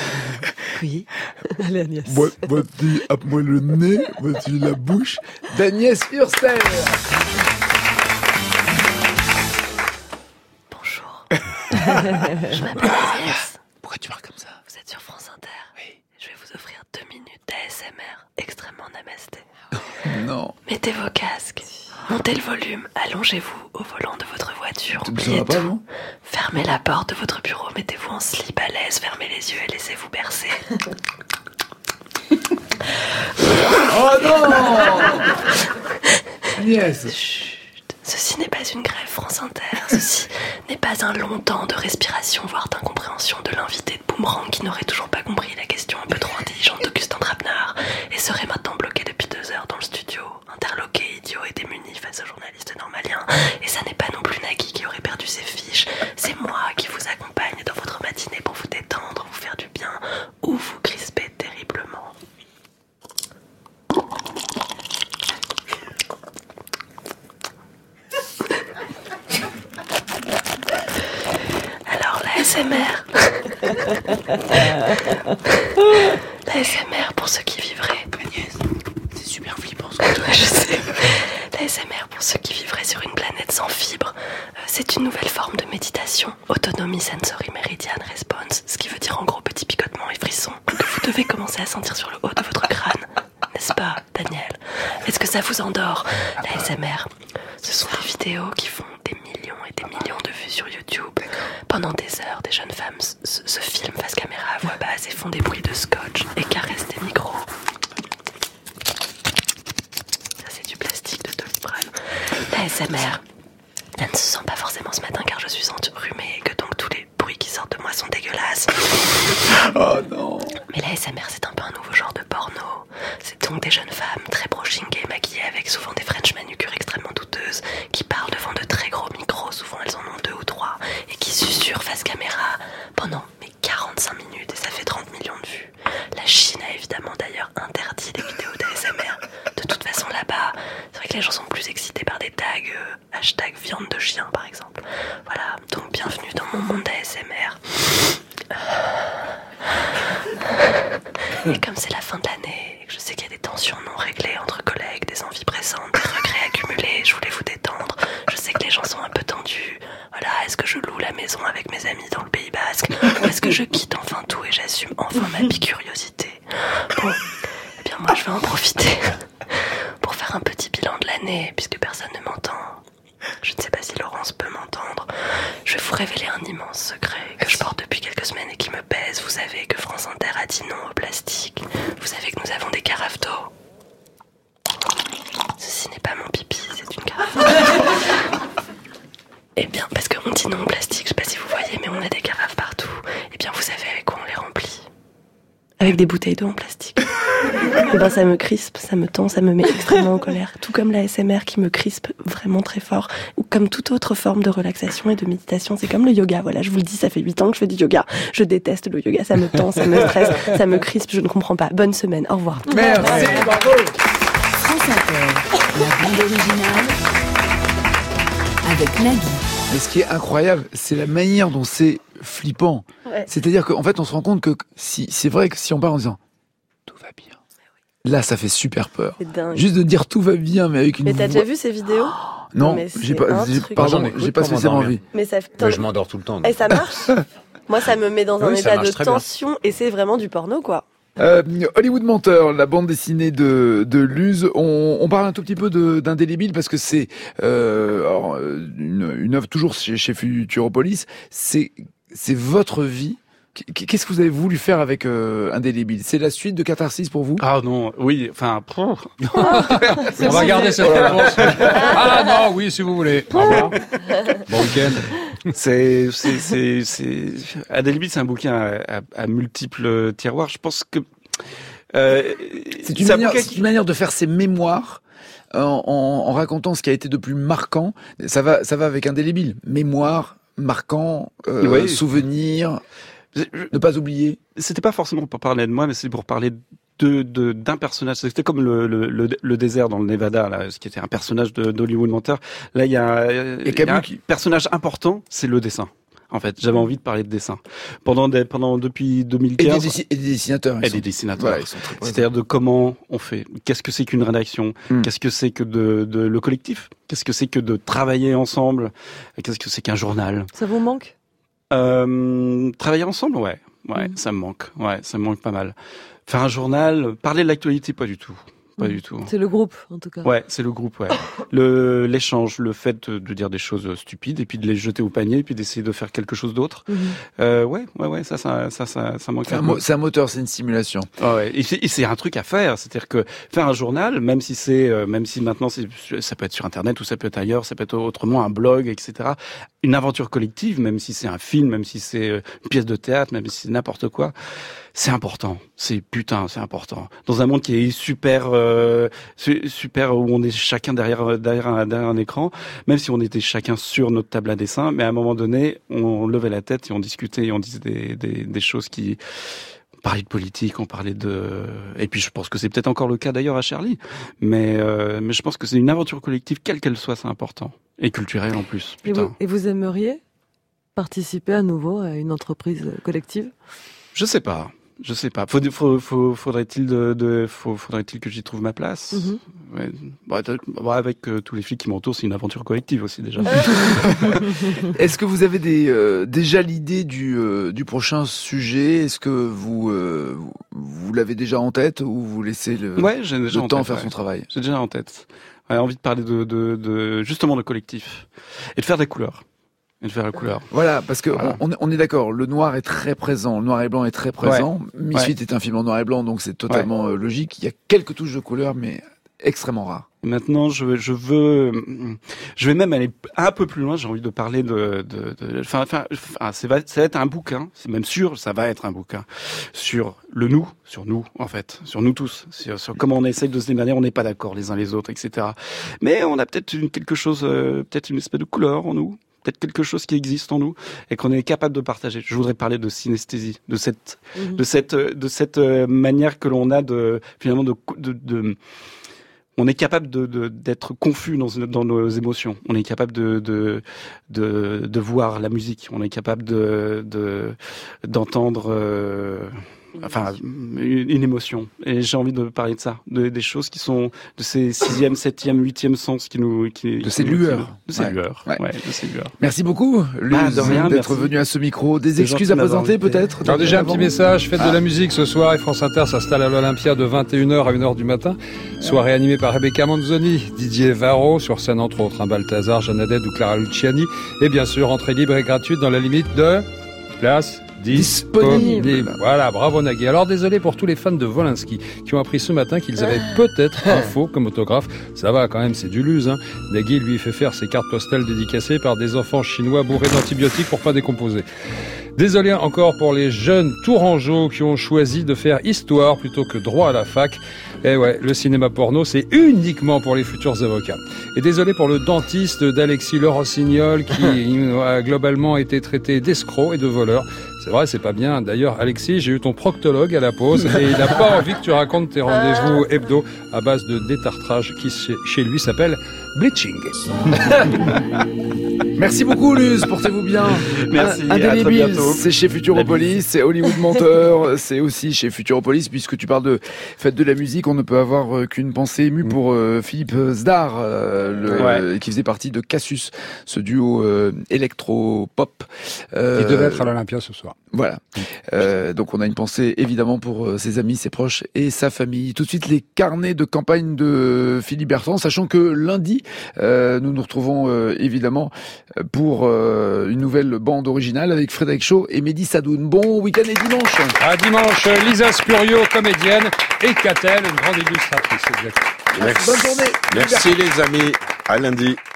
Oui. Allez Agnès. Moi, vas-y, moi le nez, vas-y la bouche d'Agnès Hurster. Bonjour. Je m'appelle Agnès. Pourquoi tu parles comme ça? Vous êtes sur France Inter. Oui. Je vais vous offrir deux minutes d'A S M R extrêmement namasté. Non. Mettez vos casques. Montez le volume. Allongez-vous au volant de votre voiture. Ça Oubliez va pas, tout. non? Fermez la porte de votre bureau. Mettez-vous en slip à l'aise. Fermez les yeux et laissez-vous bercer. Oh non! Agnès. Chut. Ceci n'est pas une grève France Inter. Ceci n'est pas un long temps de respiration, voire d'incompréhension de l'invité de Boomerang qui n'aurait toujours pas compris la question un peu trop intelligente d'Augustin Trapenard et serait maintenant bloqué depuis deux heures dans le studio, interloqué, idiot et démuni face aux journalistes normaliens. Et ça n'est pas non plus Nagui qui aurait perdu ses fiches. C'est moi qui vous accompagne dans votre matinée pour vous détendre, vous faire du bien ou vous crisper terriblement. Alors la S M R. La S M R pour ceux qui vivraient. Agnès, c'est super flippant ce que tu je sais. La S M R pour ceux qui vivraient sur une planète sans fibres. Euh, c'est une nouvelle forme de méditation. Autonomie sensory meridian response, ce qui veut dire en gros petit picotement et frisson que vous devez commencer à sentir sur le haut de votre crâne. N'est-ce pas, Daniel? Est-ce que ça vous endort? La S M R, ce sont des vidéos qui font des millions et des millions de vues sur YouTube. Pendant des heures, des jeunes femmes se, se, se filment face caméra à voix basse et font des bruits de scotch et caressent des micros. Ça, c'est du plastique de Doliprane. La S M R, elle ne se sent pas forcément ce matin car je suis enrhumée et que donc tous les bruits qui sortent de moi sont dégueulasses. Oh non. Mais la S M R, c'est un peu un nouveau genre de porno. C'est donc des jeunes femmes très brochingées, maquillées avec souvent des French manucures extrêmement douteuses, qui parlent devant de très gros micros, souvent elles en ont deux ou trois, et qui susurrent face caméra pendant mais quarante-cinq minutes, et ça fait trente millions de vues. La Chine a évidemment d'ailleurs interdit les vidéos d'A S M R. De toute façon là-bas, c'est vrai que les gens sont plus excités par des tags, euh, hashtag viande de chien par exemple. Voilà, donc bienvenue dans mon monde A S M R. Et comme c'est la fin de l'année, et que je sais qu'il y a des tensions non réglées entre collègues, des envies pressantes, des regrets accumulés, je voulais vous détendre. Je sais que les gens sont un peu tendus. Voilà, est-ce que je loue la maison avec mes amis dans le Pays Basque? Ou est-ce que je quitte enfin tout et j'assume enfin ma bicuriosité? Bon, eh bien moi je vais en profiter pour faire un petit bilan de l'année, puisque personne ne m'entend. Je ne sais pas si Laurence peut m'entendre. Je vais vous révéler un immense secret que je porte depuis quelques semaines et qui me pèse. Vous savez que France Inter a dit non au plastique. Vous savez que nous avons des carafes d'eau. Ceci n'est pas mon pipi, c'est une carafe d'eau. Eh bien, parce qu'on dit non au plastique, je sais pas si vous voyez, mais on a des carafes partout. Eh bien, vous savez avec quoi on les remplit? Avec des bouteilles d'eau en plastique. Et ben ça me crispe, ça me tend, ça me met extrêmement en colère. Tout comme la S M R qui me crispe vraiment très fort. Ou comme toute autre forme de relaxation et de méditation. C'est comme le yoga, voilà, je vous le dis, ça fait huit ans que je fais du yoga. Je déteste le yoga, ça me tend, ça me stresse, ça me crispe, je ne comprends pas. Bonne semaine, au revoir. Merci, bravo. France Inter, la bande originale avec Nagui. Mais ce qui est incroyable, c'est la manière dont c'est flippant. Ouais. C'est-à-dire qu'en fait, on se rend compte que si c'est vrai que si on part en disant tout va bien, là, ça fait super peur. C'est dingue. Juste de dire tout va bien, mais avec une Mais t'as voix... déjà vu ces vidéos? Non, mais j'ai c'est pas, un j'ai, truc. pardon, Moi, j'en écoute j'ai pas pour spécialement m'endormir. envie. Mais ça, Mais je m'endors tout le temps. donc. Et ça marche? Moi, ça me met dans un Oui, ça état marche de très bien. tension et c'est vraiment du porno, quoi. Euh, Hollywood Menteur, la bande dessinée de, de Luz. On, on parle un tout petit peu de, d'Indélébile parce que c'est euh, alors, une, une œuvre toujours chez, chez Futuropolis. C'est, c'est votre vie. Qu'est-ce que vous avez voulu faire avec euh, Indélébile? C'est la suite de Catharsis pour vous? Ah non, oui, enfin... On va garder cette réponse. Ah non, oui, si vous voulez. Au revoir. Bon week-end. C'est, c'est, c'est, c'est... Indélébile, c'est un bouquin à, à, à multiples tiroirs. Je pense que... Euh, c'est, une manière, c'est une manière de faire ses mémoires en, en, en racontant ce qui a été de plus marquant. Ça va, ça va avec Indélébile. Mémoire, marquant, euh, oui. Souvenir... Ne pas oublier. C'était pas forcément pour parler de moi, mais c'est pour parler de, de d'un personnage. C'était comme le, le, le, le désert dans le Nevada, là, ce qui était un personnage de, d'Hollywood Menteur. Là, il y a, Et il y a un personnage important, c'est le dessin. En fait, j'avais envie de parler de dessin. Pendant des, pendant depuis deux mille quinze. Et des, dessi- et des dessinateurs. Et sont... des dessinateurs. Voilà, ils sont très C'est-à-dire de comment on fait. Qu'est-ce que c'est qu'une rédaction? Mm. Qu'est-ce que c'est que de, de le collectif? Qu'est-ce que c'est que de travailler ensemble? Qu'est-ce que c'est qu'un journal? Ça vous manque? Euh, travailler ensemble, ouais. Ouais, mmh. ça me manque. Ouais, ça me manque pas mal. Faire un journal, parler de l'actualité, pas du tout. Pas mmh. du tout. C'est le groupe, en tout cas. Ouais, c'est le groupe, ouais. le, l'échange, le fait de dire des choses stupides et puis de les jeter au panier et puis d'essayer de faire quelque chose d'autre. Mmh. Euh, ouais, ouais, ouais, ça, ça, ça, ça, ça manque c'est un, un peu. Mo- c'est un moteur, c'est une simulation. Oh ouais. Et, c'est, et c'est un truc à faire. C'est-à-dire que faire un journal, même si c'est, euh, même si maintenant c'est, ça peut être sur Internet ou ça peut être ailleurs, ça peut être autrement un blog, et cetera. Une aventure collective, même si c'est un film, même si c'est une pièce de théâtre, même si c'est n'importe quoi. C'est important, c'est putain, c'est important. Dans un monde qui est super, euh, super où on est chacun derrière derrière un, derrière un écran, même si on était chacun sur notre table à dessin, mais à un moment donné, on levait la tête et on discutait et on disait des, des, des choses qui... On parlait de politique, on parlait de... Et puis je pense que c'est peut-être encore le cas d'ailleurs à Charlie, mais, euh, mais je pense que c'est une aventure collective, quelle qu'elle soit, c'est important. Et culturelle en plus, putain. Et vous, et vous aimeriez participer à nouveau à une entreprise collective? Je sais pas. Je sais pas. Faut, faut, faut, faudrait-il de, de faut, faudrait-il que j'y trouve ma place. Mm-hmm. Ouais. Bon, bon, avec euh, tous les flics qui m'entourent, c'est une aventure collective aussi déjà. Est-ce que vous avez des, euh, déjà l'idée du, euh, du prochain sujet? Est-ce que vous, euh, vous l'avez déjà en tête ou vous laissez le, ouais, j'ai déjà le en temps tête, faire ouais. son travail? J'ai déjà en tête. Ouais, envie de parler de, de, de justement de collectif et de faire des couleurs. Et de faire la couleur. Voilà, parce que voilà. on, on est d'accord, le noir est très présent, le noir et blanc est très présent. Ouais. Misfit ouais. est un film en noir et blanc, donc c'est totalement ouais. logique. Il y a quelques touches de couleur, mais extrêmement rares. Maintenant, je, je veux, je vais même aller un peu plus loin. J'ai envie de parler de, de, de enfin, enfin, enfin, ça va, ça va être un bouquin. C'est même sûr, ça va être un bouquin sur le nous, sur nous, en fait, sur nous tous, sur, sur comment on essaye de se démerder. On n'est pas d'accord les uns les autres, et cetera. Mais on a peut-être une, quelque chose, euh, peut-être une espèce de couleur en nous. Peut-être quelque chose qui existe en nous et qu'on est capable de partager. Je voudrais parler de synesthésie, de cette, mmh. de cette, de cette manière que l'on a de, finalement, de, de, de on est capable de, de, d'être confus dans, dans nos émotions. On est capable de, de, de, de voir la musique. On est capable de, de, d'entendre, euh, enfin, une, une émotion. Et j'ai envie de parler de ça, de, des choses qui sont de ces sixième, septième, huitième sens qui nous, qui, de qui ces nous, lueurs, de ces ouais. lueurs, ouais. ouais, de ces lueurs. Merci beaucoup, Luz, ah, de rien, d'être merci. venu à ce micro. Des C'est excuses à présenter, peut-être. Alors déjà un petit message. Fête ah. de la musique ce soir et France Inter s'installe à l'Olympia de vingt et une heures à une heure du matin. Soirée animée par Rebecca Manzoni, Didier Varro, sur scène entre autres, un Balthazar, Jeanne Haddad ou Clara Luciani, et bien sûr entrée libre et gratuite dans la limite de place. Disponible. Voilà, bravo Nagui. Alors désolé pour tous les fans de Volinsky qui ont appris ce matin qu'ils avaient peut-être un faux comme autographe. Ça va quand même, c'est du luse. Hein. Nagui lui fait faire ses cartes postales dédicacées par des enfants chinois bourrés d'antibiotiques pour pas décomposer. Désolé encore pour les jeunes tourangeaux qui ont choisi de faire histoire plutôt que droit à la fac. Eh ouais, le cinéma porno, c'est uniquement pour les futurs avocats. Et désolé pour le dentiste d'Alexis Le Rossignol qui a globalement été traité d'escroc et de voleur. C'est vrai, c'est pas bien. D'ailleurs, Alexis, j'ai eu ton proctologue à la pause et il n'a pas envie que tu racontes tes rendez-vous hebdo à base de détartrage qui chez lui s'appelle bleaching. Merci beaucoup, Luz. Portez-vous bien. Merci. Indélébile, c'est chez Futuropolis, c'est Hollywood Menteur, c'est aussi chez Futuropolis, puisque tu parles de fête de la musique, on ne peut avoir qu'une pensée émue pour euh, Philippe Zdar, euh, le, ouais. qui faisait partie de Cassius, ce duo euh, électro-pop. Euh, Il devait être à l'Olympia ce soir. Voilà. Euh, donc on a une pensée évidemment pour euh, ses amis, ses proches et sa famille. Tout de suite les carnets de campagne de Philippe Bertrand, sachant que lundi euh, nous nous retrouvons euh, évidemment pour euh, une nouvelle bande originale avec Frédéric Shaw et Mehdi Sadoun. Bon week-end et dimanche. À dimanche, Lisa Spurio, comédienne, et Catel, une grande illustratrice. Exactement. Merci. Bonne journée. Merci les amis. À lundi.